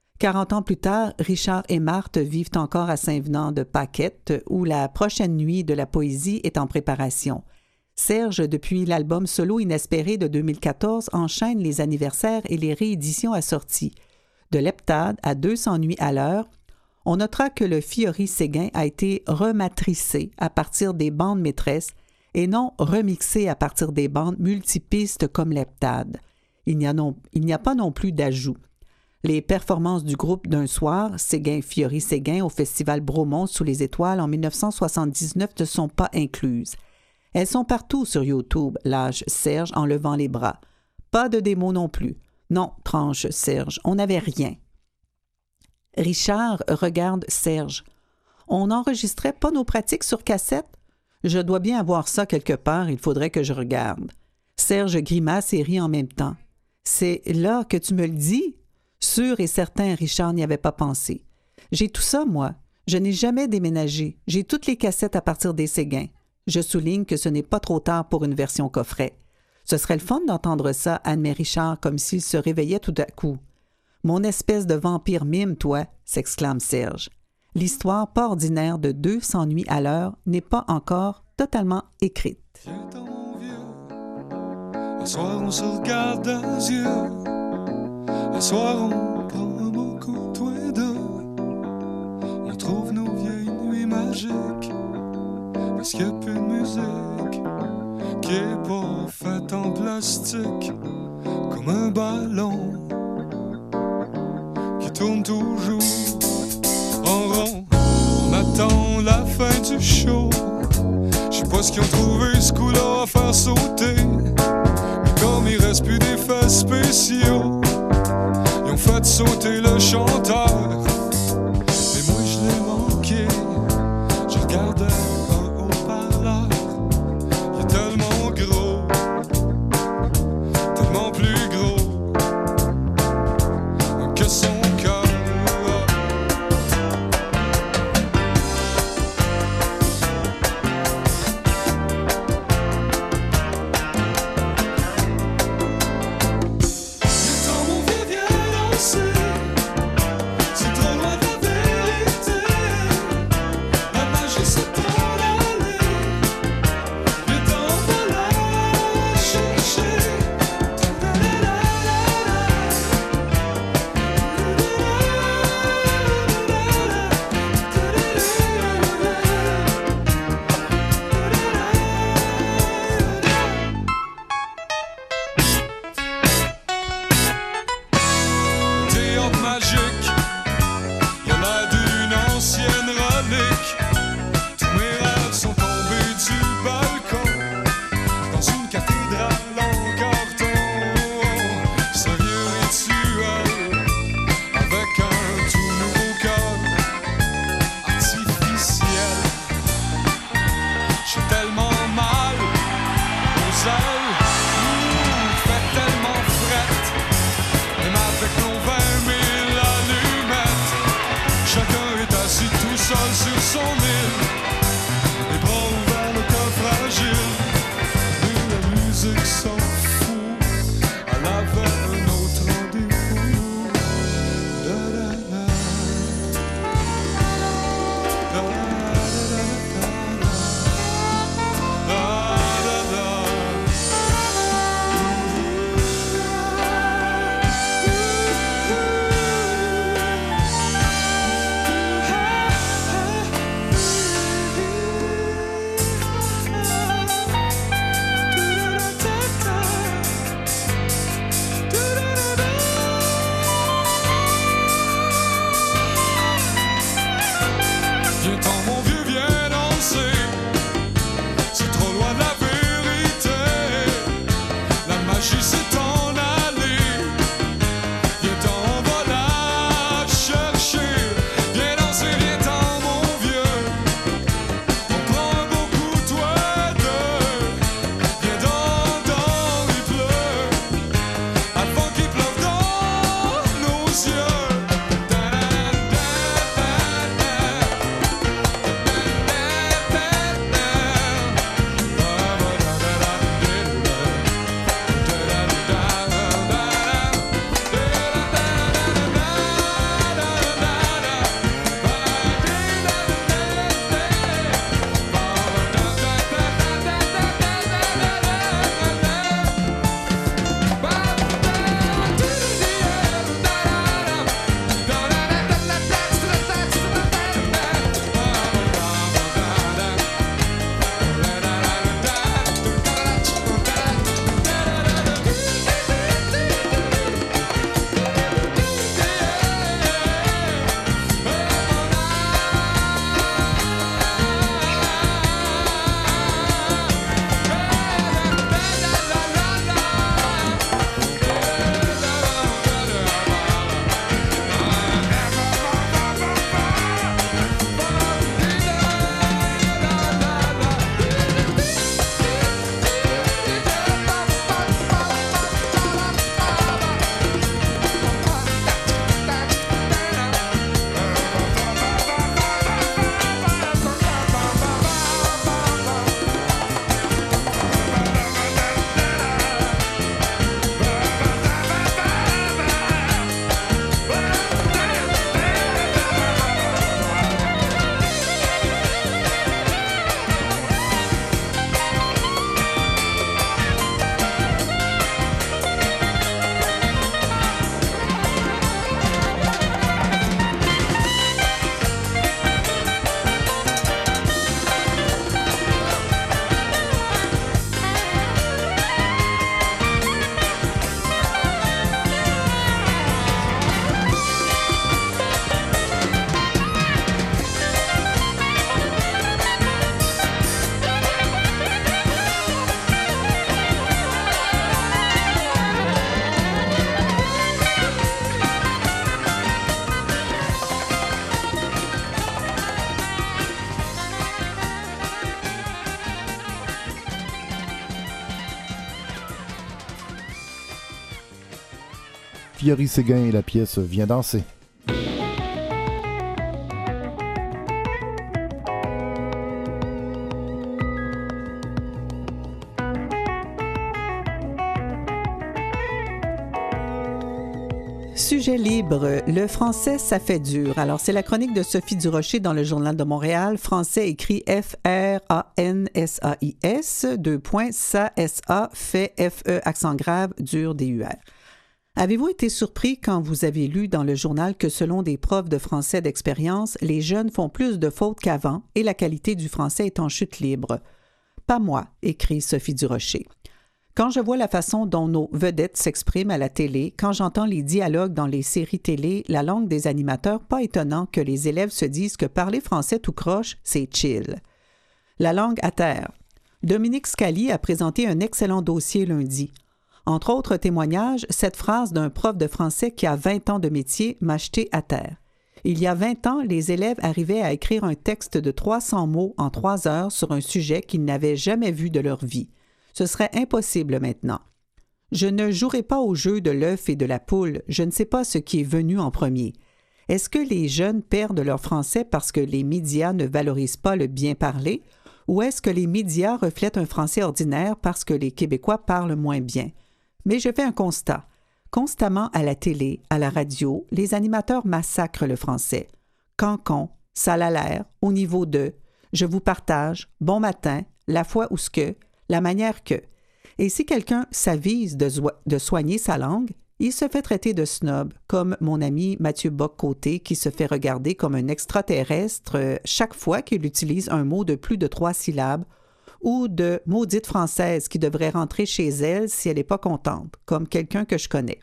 40 ans plus tard, Richard et Marthe vivent encore à Saint-Venant-de-Paquette, où la prochaine nuit de la poésie est en préparation. Serge, depuis l'album solo inespéré de 2014, enchaîne les anniversaires et les rééditions assorties. De l'heptade à 200 nuits à l'heure, on notera que le Fiori Séguin a été rematricé à partir des bandes maîtresses et non remixé à partir des bandes multipistes comme l'heptade. Il n'y a pas non plus d'ajout. Les performances du groupe d'un soir, Séguin-Fiori-Séguin, au Festival Bromont sous les étoiles en 1979 ne sont pas incluses. Elles sont partout sur YouTube, lâche Serge en levant les bras. Pas de démo non plus. Non, tranche Serge, on n'avait rien. Richard regarde Serge. On n'enregistrait pas nos pratiques sur cassette? Je dois bien avoir ça quelque part, il faudrait que je regarde. Serge grimace et rit en même temps. C'est là que tu me le dis? Sûr et certain, Richard n'y avait pas pensé. J'ai tout ça, moi. Je n'ai jamais déménagé. J'ai toutes les cassettes à partir des Séguins. Je souligne que ce n'est pas trop tard pour une version coffret. Ce serait le fun d'entendre ça, admet Richard, comme s'il se réveillait tout à coup. « Mon espèce de vampire mime, toi !» s'exclame Serge. L'histoire pas ordinaire de 200 nuits à l'heure n'est pas encore totalement écrite. Viens-t'en, mon vieux. Un soir, on se regarde dans les yeux. Un soir, on prend un beau coup, toi et deux. On trouve nos vieilles nuits magiques. Parce qu'il n'y a plus de musique qui est pas faite en plastique. Comme un ballon qui tourne toujours en rond. On attend la fin du show. Je sais pas ce qu'ils ont trouvé ce coup-là à faire sauter. Mais comme il reste plus d'effets spéciaux, ils ont fait sauter le chanteur. Mais moi je l'ai manqué. Je regardais un haut-parleur. Il est tellement gros, tellement plus gros que son cœur. Fiori Séguin et la pièce Viens danser. Sujet libre, le français, ça fait dur. Alors, c'est la chronique de Sophie Durocher dans le Journal de Montréal. Français écrit F-R-A-N-S-A-I-S, .sa fait F-E, accent grave, dur, D-U-R. Avez-vous été surpris quand vous avez lu dans le journal que selon des profs de français d'expérience, les jeunes font plus de fautes qu'avant et la qualité du français est en chute libre? Pas moi, écrit Sophie Durocher. Quand je vois la façon dont nos vedettes s'expriment à la télé, quand j'entends les dialogues dans les séries télé, la langue des animateurs, pas étonnant que les élèves se disent que parler français tout croche, c'est chill. La langue à terre. Dominique Scali a présenté un excellent dossier lundi. Entre autres témoignages, cette phrase d'un prof de français qui a 20 ans de métier m'a jeté à terre. Il y a 20 ans, les élèves arrivaient à écrire un texte de 300 mots en 3 heures sur un sujet qu'ils n'avaient jamais vu de leur vie. Ce serait impossible maintenant. Je ne jouerai pas au jeu de l'œuf et de la poule, je ne sais pas ce qui est venu en premier. Est-ce que les jeunes perdent leur français parce que les médias ne valorisent pas le bien parler, ou est-ce que les médias reflètent un français ordinaire parce que les Québécois parlent moins bien? Mais je fais un constat. Constamment à la télé, à la radio, les animateurs massacrent le français. Cancon, ça l'a l'air, au niveau de « je vous partage »,« bon matin »,« la fois ou ce que », la manière que. Et si quelqu'un s'avise de soigner sa langue, il se fait traiter de snob, comme mon ami Mathieu Bock-Côté qui se fait regarder comme un extraterrestre chaque fois qu'il utilise un mot de plus de 3 syllabes ou de maudite française qui devrait rentrer chez elle si elle n'est pas contente, comme quelqu'un que je connais.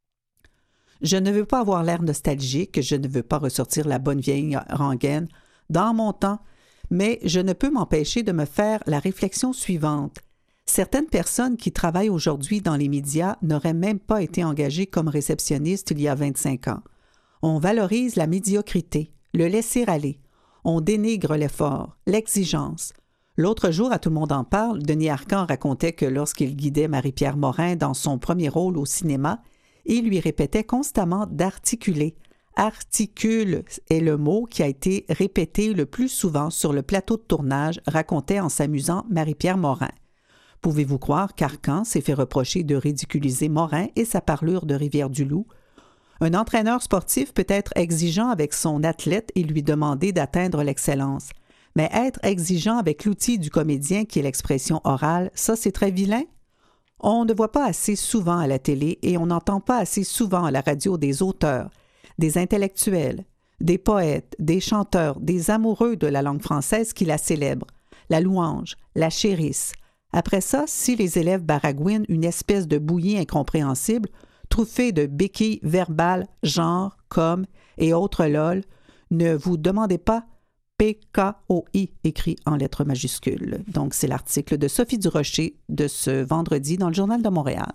Je ne veux pas avoir l'air nostalgique, je ne veux pas ressortir la bonne vieille rengaine. Dans mon temps, mais je ne peux m'empêcher de me faire la réflexion suivante. Certaines personnes qui travaillent aujourd'hui dans les médias n'auraient même pas été engagées comme réceptionnistes il y a 25 ans. On valorise la médiocrité, le laisser-aller. On dénigre l'effort, l'exigence. L'autre jour, à Tout le monde en parle, Denis Arcand racontait que lorsqu'il guidait Marie-Pierre Morin dans son premier rôle au cinéma, il lui répétait constamment d'articuler. Articule est le mot qui a été répété le plus souvent sur le plateau de tournage, racontait en s'amusant Marie-Pierre Morin. Pouvez-vous croire qu'Arcand s'est fait reprocher de ridiculiser Morin et sa parlure de Rivière-du-Loup? Un entraîneur sportif peut être exigeant avec son athlète et lui demander d'atteindre l'excellence. Mais être exigeant avec l'outil du comédien qui est l'expression orale, ça c'est très vilain. On ne voit pas assez souvent à la télé et on n'entend pas assez souvent à la radio des auteurs, des intellectuels, des poètes, des chanteurs, des amoureux de la langue française qui la célèbrent, la louangent, la chérissent. Après ça, si les élèves baragouinent une espèce de bouillie incompréhensible, truffée de béquilles verbales, genre, comme et autres lol, ne vous demandez pas P-K-O-I écrit en lettres majuscules. Donc, c'est l'article de Sophie Durocher de ce vendredi dans le Journal de Montréal.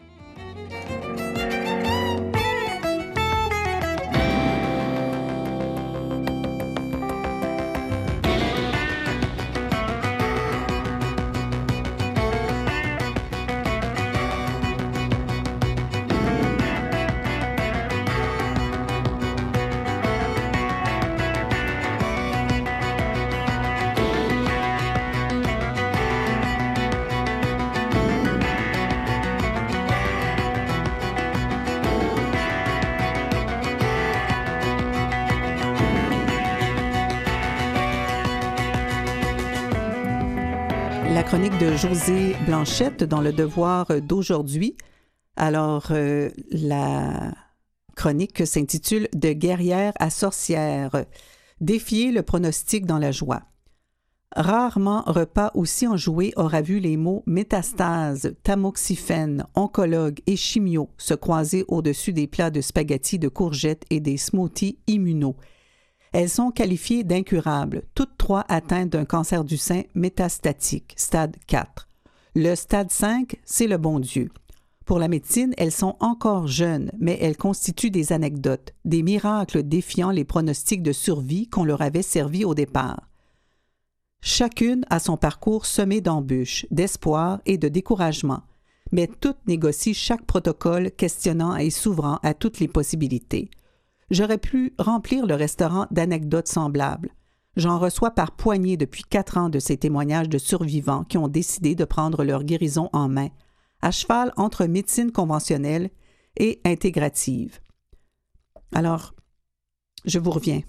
La chronique de José Blanchette dans Le Devoir d'aujourd'hui. Alors, la chronique s'intitule « De guerrière à sorcière ». Défier le pronostic dans la joie. Rarement repas aussi enjoué aura vu les mots métastase, tamoxifène, oncologue et chimio se croiser au-dessus des plats de spaghettis de courgettes et des smoothies immuno. Elles sont qualifiées d'incurables, toutes trois atteintes d'un cancer du sein métastatique, stade 4. Le stade 5, c'est le bon Dieu. Pour la médecine, elles sont encore jeunes, mais elles constituent des anecdotes, des miracles défiant les pronostics de survie qu'on leur avait servis au départ. Chacune a son parcours semé d'embûches, d'espoir et de découragement. mais toutes négocient chaque protocole questionnant et s'ouvrant à toutes les possibilités. J'aurais pu remplir le restaurant d'anecdotes semblables. J'en reçois par poignées depuis 4 ans de ces témoignages de survivants qui ont décidé de prendre leur guérison en main, à cheval entre médecine conventionnelle et intégrative. Alors, je vous reviens.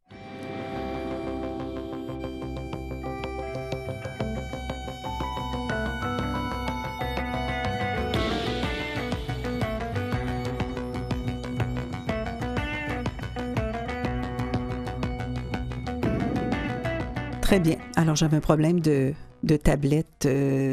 Très bien. Alors, j'avais un problème de tablette.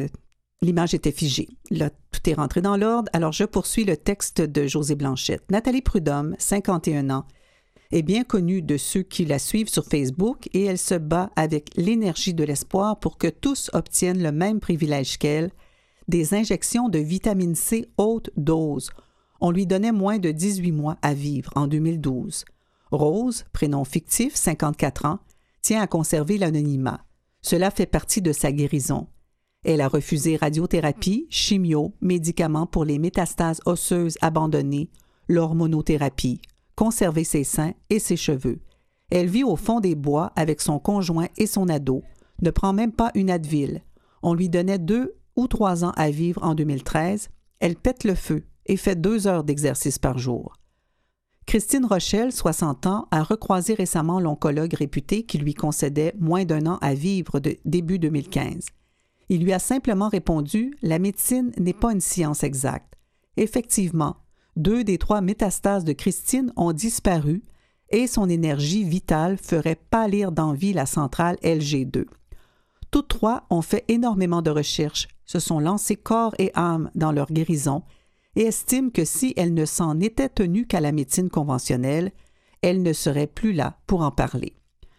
L'image était figée. Là, tout est rentré dans l'ordre. Alors, je poursuis le texte de Josée Blanchette. Nathalie Prudhomme, 51 ans, est bien connue de ceux qui la suivent sur Facebook et elle se bat avec l'énergie de l'espoir pour que tous obtiennent le même privilège qu'elle, des injections de vitamine C haute dose. On lui donnait moins de 18 mois à vivre en 2012. Rose, prénom fictif, 54 ans, tient à conserver l'anonymat. Cela fait partie de sa guérison. Elle a refusé radiothérapie, chimio, médicaments pour les métastases osseuses abandonnées, l'hormonothérapie, conservé ses seins et ses cheveux. Elle vit au fond des bois avec son conjoint et son ado, ne prend même pas une Advil. On lui donnait 2 ou 3 ans à vivre en 2013. Elle pète le feu et fait 2 heures d'exercice par jour. Christine Rochelle, 60 ans, a recroisé récemment l'oncologue réputé qui lui concédait moins d'1 an à vivre de début 2015. Il lui a simplement répondu « La médecine n'est pas une science exacte ». Effectivement, 2 des 3 métastases de Christine ont disparu et son énergie vitale ferait pâlir d'envie la centrale LG2. Toutes 3 ont fait énormément de recherches, se sont lancées corps et âme dans leur guérison et estiment que si elles ne s'en étaient tenues qu'à la médecine conventionnelle, elles ne seraient plus là pour en parler.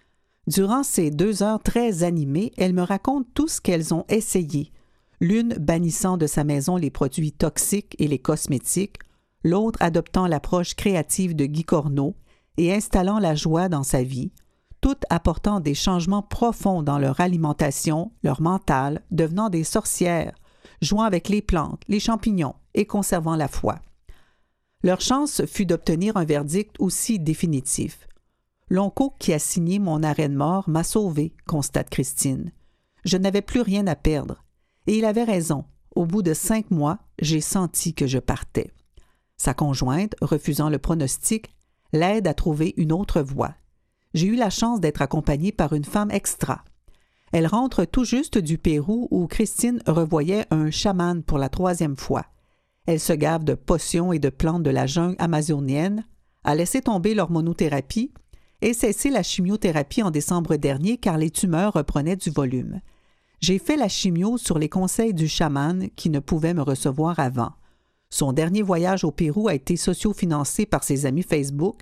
Durant ces 2 heures très animées, elles me racontent tout ce qu'elles ont essayé, l'une bannissant de sa maison les produits toxiques et les cosmétiques, l'autre adoptant l'approche créative de Guy Corneau et installant la joie dans sa vie, toutes apportant des changements profonds dans leur alimentation, leur mental, devenant des sorcières, jouant avec les plantes, les champignons et conservant la foi. Leur chance fut d'obtenir un verdict aussi définitif. L'onco qui a signé mon arrêt de mort m'a sauvée, constate Christine. Je n'avais plus rien à perdre. Et il avait raison. Au bout de 5 mois, j'ai senti que je partais. Sa conjointe, refusant le pronostic, l'aide à trouver une autre voie. J'ai eu la chance d'être accompagnée par une femme extra. Elle rentre tout juste du Pérou où Christine revoyait un chaman pour la 3e fois. Elle se gave de potions et de plantes de la jungle amazonienne, a laissé tomber l'hormonothérapie et cessé la chimiothérapie en décembre dernier car les tumeurs reprenaient du volume. J'ai fait la chimio sur les conseils du chaman qui ne pouvait me recevoir avant. Son dernier voyage au Pérou a été socio-financé par ses amis Facebook,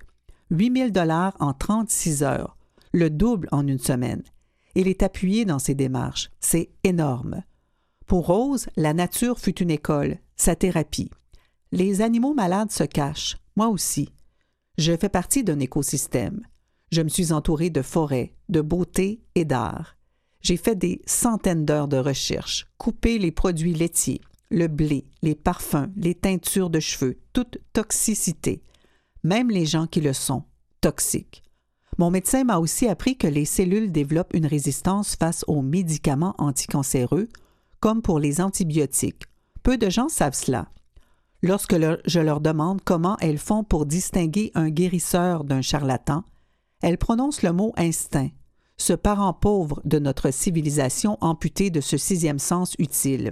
8 000 $ en 36 heures, le double en une semaine. Il est appuyé dans ses démarches. C'est énorme. Pour Rose, la nature fut une école, sa thérapie. Les animaux malades se cachent, moi aussi. Je fais partie d'un écosystème. Je me suis entourée de forêts, de beauté et d'art. J'ai fait des centaines d'heures de recherche, coupé les produits laitiers, le blé, les parfums, les teintures de cheveux, toute toxicité. Même les gens qui le sont, toxiques. Mon médecin m'a aussi appris que les cellules développent une résistance face aux médicaments anticancéreux, comme pour les antibiotiques. Peu de gens savent cela. Lorsque je leur demande comment elles font pour distinguer un guérisseur d'un charlatan, elles prononcent le mot « instinct », ce parent pauvre de notre civilisation amputée de ce 6e sens utile.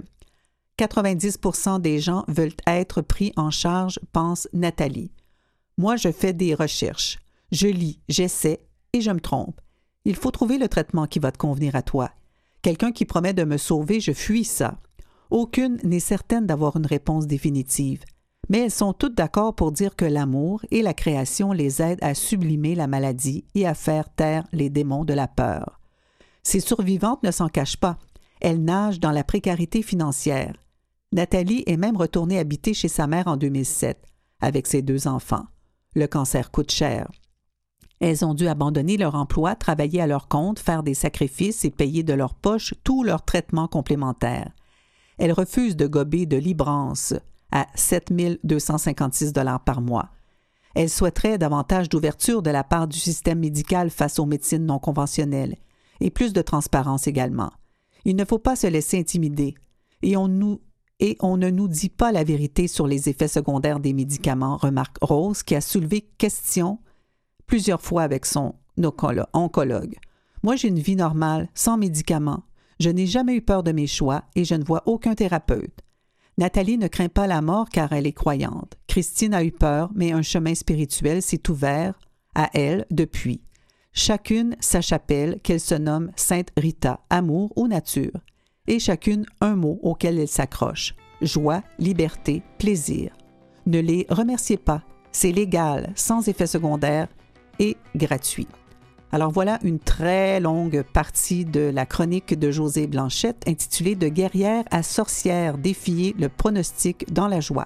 90% des gens veulent être pris en charge, pense Nathalie. Moi, je fais des recherches. Je lis, j'essaie et je me trompe. Il faut trouver le traitement qui va te convenir à toi. Quelqu'un qui promet de me sauver, je fuis ça. Aucune n'est certaine d'avoir une réponse définitive. Mais elles sont toutes d'accord pour dire que l'amour et la création les aident à sublimer la maladie et à faire taire les démons de la peur. Ces survivantes ne s'en cachent pas. Elles nagent dans la précarité financière. Nathalie est même retournée habiter chez sa mère en 2007, avec ses 2 enfants. Le cancer coûte cher. Elles ont dû abandonner leur emploi, travailler à leur compte, faire des sacrifices et payer de leur poche tous leurs traitements complémentaires. Elle refuse de gober de Librance à 7 256 $ par mois. Elle souhaiterait davantage d'ouverture de la part du système médical face aux médecines non conventionnelles et plus de transparence également. Il ne faut pas se laisser intimider et on ne nous dit pas la vérité sur les effets secondaires des médicaments, remarque Rose, qui a soulevé question plusieurs fois avec son oncologue. Moi, j'ai une vie normale, sans médicaments. Je n'ai jamais eu peur de mes choix et je ne vois aucun thérapeute. Nathalie ne craint pas la mort car elle est croyante. Christine a eu peur, mais un chemin spirituel s'est ouvert à elle depuis. Chacune sa chapelle, qu'elle se nomme Sainte Rita, amour ou nature, et chacune un mot auquel elle s'accroche. Joie, liberté, plaisir. Ne les remerciez pas, c'est légal, sans effet secondaire et gratuit. Alors voilà une très longue partie de la chronique de Josée Blanchette intitulée « De guerrière à sorcière, défier le pronostic dans la joie ».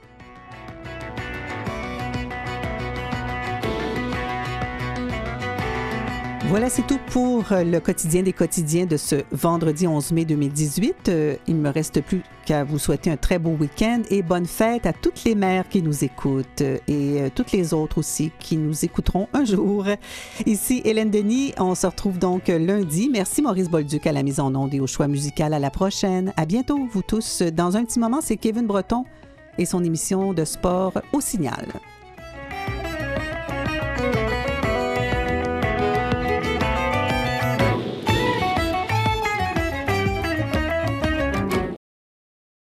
Voilà, c'est tout pour le quotidien des quotidiens de ce vendredi 11 mai 2018. Il ne me reste plus qu'à vous souhaiter un très beau week-end et bonne fête à toutes les mères qui nous écoutent et toutes les autres aussi qui nous écouteront un jour. Ici Hélène Denis, on se retrouve donc lundi. Merci Maurice Bolduc à la mise en onde et au choix musical. À la prochaine. À bientôt vous tous. Dans un petit moment, c'est Kevin Breton et son émission de sport au Signal.